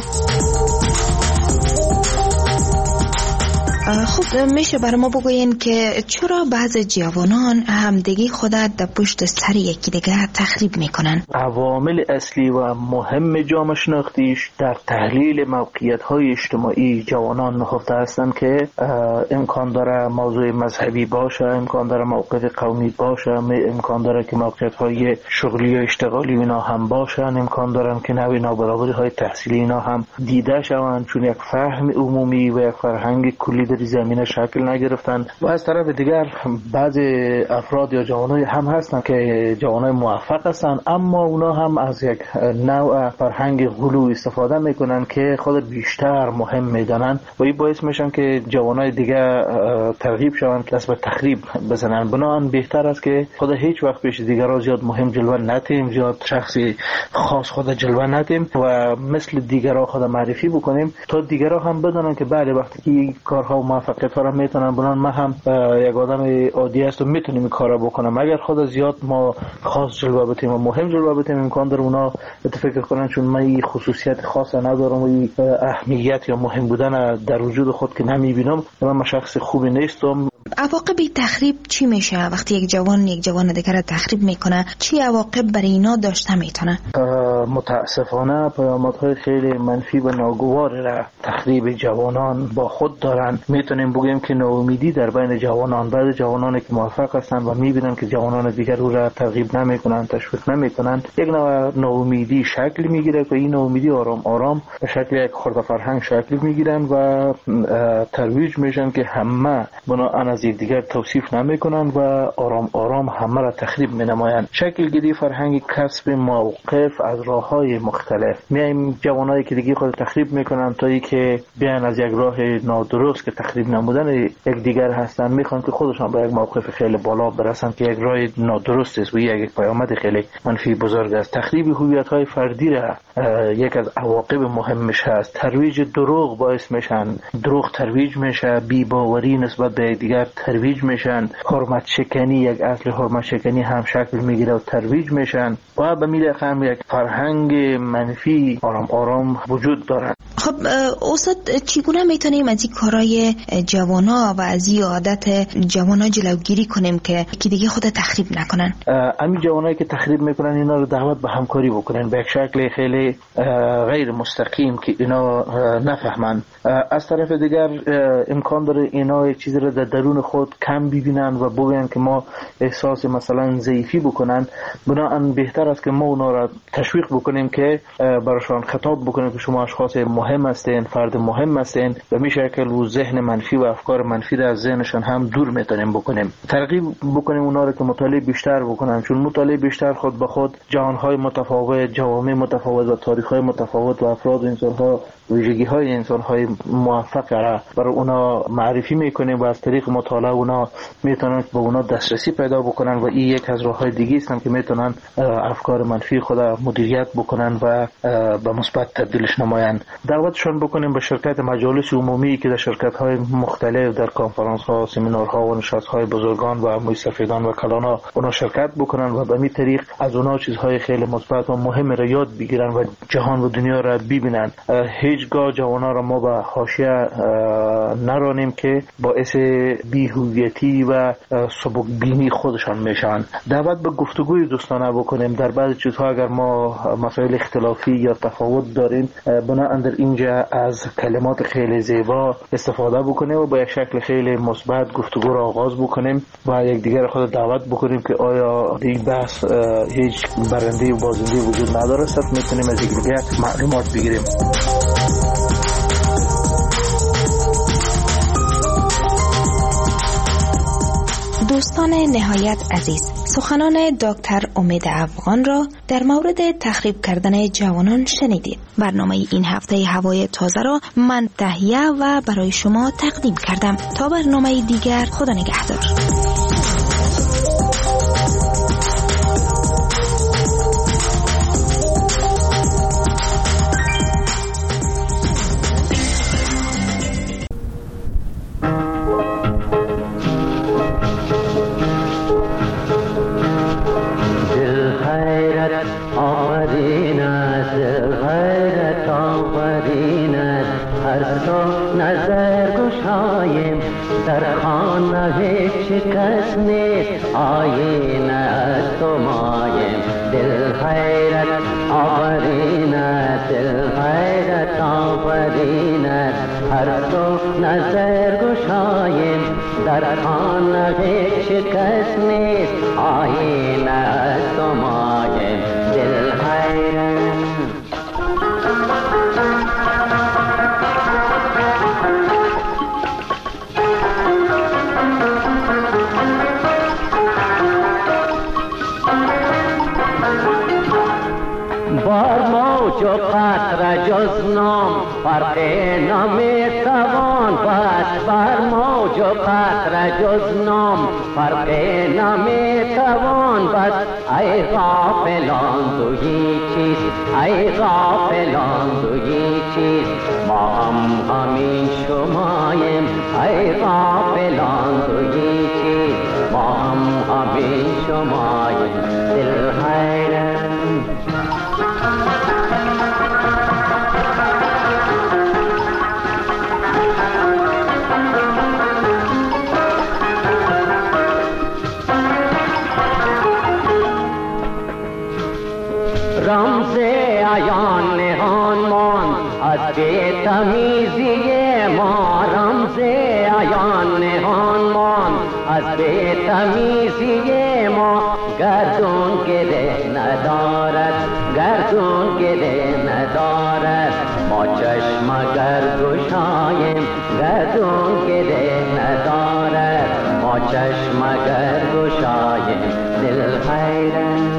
خب میشه برای ما بگوین که چرا بعض جوانان همدیگه خودت در پشت سر یکی دیگه تخریب میکنن؟ عوامل اصلی و مهم جامعه شناختیش در تحلیل موقعیت های اجتماعی جوانان نهفته هستند که امکان داره موضوع مذهبی باشه، امکان داره موقف قومی باشه، امکان داره که موقعیت های شغلی و اشتغالی اینا هم باشن، امکان دارن که نوع نابرابری های تحصیلی اینا هم دیده شوند چون یک فهم عمومی و یک فرهنگ کلی در زمینه شکل نگرفتن. و از طرف دیگر بعض افراد یا جوانای هم هستن که جوانای موفق هستن اما اونا هم از یک نوع فرهنگ غلو استفاده میکنن که خود بیشتر مهم میدانن و این باعث میشن که جوانای دیگه ترغیب شوند که دست به تخریب بزنن. بنابراین بهتر است که خود هیچ وقت پیش دیگران زیاد مهم جلوه ندیم، زیاد شخصی خاص خود جلوه ندیم و مثل دیگران خود معرفی بکنیم تا دیگران هم بدونن که بله وقتی که این کارها و موفقیت ها را میتونن بنان من هم یک آدم عادی هستم میتونم این کار را بکنم. اگر خود زیاد ما خاص جلوه بدیم و مهم جلوه بدیم امکان داره اونا فکر کنن چون من این خصوصیت خاص ندارم و این اهمیت یا مهم بودن در وجود خود که نمیبینم من شخص خوبی نیستم. عواقب تخریب چی میشه وقتی یک جوان یک جوان دیگر تخریب میکنه؟ چی عواقب برای اینا داشته میتونه؟ متاسفانه پیامدهای خیلی منفی و ناگوار را تخریب جوانان با خود دارن. میتونیم بگیم که ناامیدی در بین جوانان، بعض جوانانی که موفق هستن و میبینن که جوانان دیگر او را ترغیب نمیکنن، تشویق نمیکنن، یک نوع ناامیدی شکل میگیره که این ناامیدی آرام آرام به شکل یک خرد فرهنگ شکل میگیرن و ترویج میشن که همه بنا از دیگر توصیف نمیکنن و آرام آرام همه را تخریب مینمایند. شکل گیری فرهنگ کسب موقف از راههای مختلف. میایم جوانایی که دیگه خود تخریب میکنن تا اینکه بیان از یک راه نادرست که تخریب نمودن یک دیگر هستن میخوان که خودشان به یک موقف خیلی بالا برسن که یک راه نادرست است و یک پیامد خیلی منفی بزرگ است. تخریب هویت‌های فردی را یک از عواقب مهمش هست. ترویج دروغ باعث میشن، دروغ ترویج میشه، بی باوری نسبت به دیگر دیگر ترویج میشن. حرمت شکنی، یک اصل حرمت شکنی هم شکل میگیره و ترویج میشن و به میل هم یک فرهنگ منفی آرام آرام وجود دارد. خب استاد چگونه میتونیم از این کارهای جوانا و از این عادت جوانا جلوگیری کنیم که کی دیگه خود تخریب نکنن؟ همین جوانایی که تخریب میکنن اینا رو دعوت به همکاری بکنن به یک شکل خیلی غیر مستقیم که اینا نفهمن. از طرف دیگر امکان داره اینا یک چیزی رو در درون خود کم ببینن و بگن که ما احساس مثلا ضعیفی بکنن. بنابراین بهتر است که ما اونا را تشویق بکنیم که براشون خطاب بکنیم که شما اشخاص مهم هستین، فرد مهم هستین و می شکل و ذهن منفی و افکار منفی را از ذهنشان هم دور میتونیم بکنیم. ترغیب بکنیم اونا را که مطالعه بیشتر بکنن، چون مطالعه بیشتر خود به خود جهانهای متفاوت، جوامع متفاوت و تاریخهای متفاوت و افراد و انسانها ویژگی های انسان های موفق را برای اونا معرفی میکنیم و از طریق مطالعه اونا میتونن به اونا دسترسی پیدا بکنن و این یک از راه های دیگه است که میتونن افکار منفی خود مدیریت بکنن و به مثبت تبدیلش نمایند. دعوتشون بکنیم به شرکت مجالس عمومی که در شرکت های مختلف در کنفرانس ها، سمینارها و نشست های بزرگان و موسفیدان و کلانا اونا شرکت بکنن و به این طریق از اونا چیزهای خیلی مثبت و مهم را یاد بگیرن و جهان و دنیا را ببینن. هیچگاه جوانا را ما به حاشیه نرانیم که باعث بی‌هویتی و سبک بینی خودشان میشن. دعوت به گفتگوی دوستانه بکنیم. در بعضی چیزها اگر ما مسائل اختلافی یا تفاوت داریم بنابراین در اینجا از کلمات خیلی زیبا استفاده بکنیم و با یک شکل خیلی مثبت گفتگو را آغاز بکنیم و یک دیگر خود دعوت بکنیم که آیا این بحث هیچ برنده و بازنده وجود نداره، میتونیم از یک دیگر معلومات بگیریم. دوستان نهایت عزیز، سخنان دکتر امید افغان را در مورد تخریب کردن جوانان شنیدید. برنامه این هفته هوای تازه را من تهیه و برای شما تقدیم کردم. تا برنامه دیگر، خدا نگهدار. نظر گشایم در خانه هیچ کس نیست، آینه از تو مایم. دل خیرت آفرینت، دل خیرت آفرینت، هر تو نظر گشایم در خانه هیچ کس نیست، آینه از تو مایم. دل خیرت بار موج و قطره جز نام فرق نمیتوان بست، بر موج و قطره جز نام فرق نمیتوان بست. ای غافلان دویی چیست، ای غافلان دویی چیست، ما هم همین شماییم. ای غافلان دویی چیست، ما هم همین شماییم. دل خیرت رمز عیان نهان مان از بی تمیزی ما، رمز عیان نهان مان از بی تمیزی ما. گردون گره ندارد، گردون گره ندارد، ما چشم گرگشاییم. گردون گره ندارد، ما چشم گرگشاییم. دل خیرت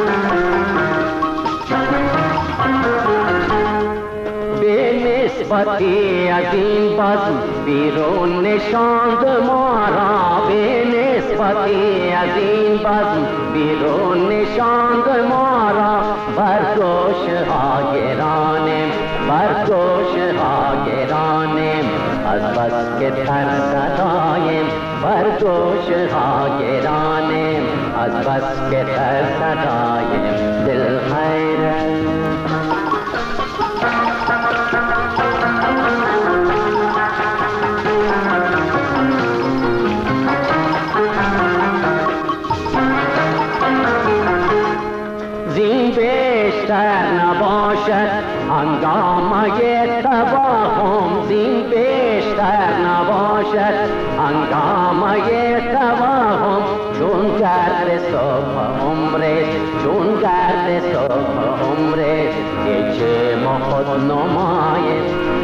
نسبت نسبتی از این بزم بیرون نشاند ما را، به نسبتی از این بزم بیرون نشاند ما را. بر گوشه ها گرانیم، بر گوشه ها گرانیم، از بس که ترصداییم. بر گوشه ها گرانیم، از بس که ترصداییم. دل خیره بیشتر نباشد هنگامه تباهم، زین بیشتر نباشد هنگامه تباهم. چون گرد صبح عمرست، چون گرد صبح عمرست، هیچ ما خود نماییم.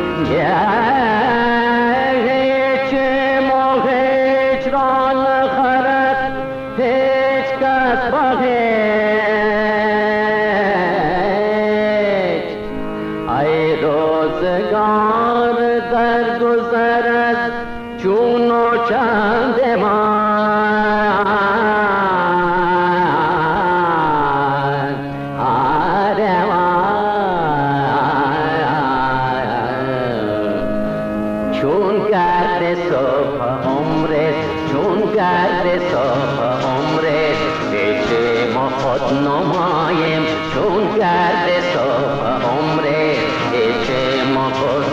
هیچ ما هیچ را نخرد، هیچ کس با روزگار در گذرد چون و چند من. آره چون گرد صبح عمرست، چون گرد صبح عمرست، هیچ ما خود نماییم. چون گرد صبح عمرست، هیچ ما خود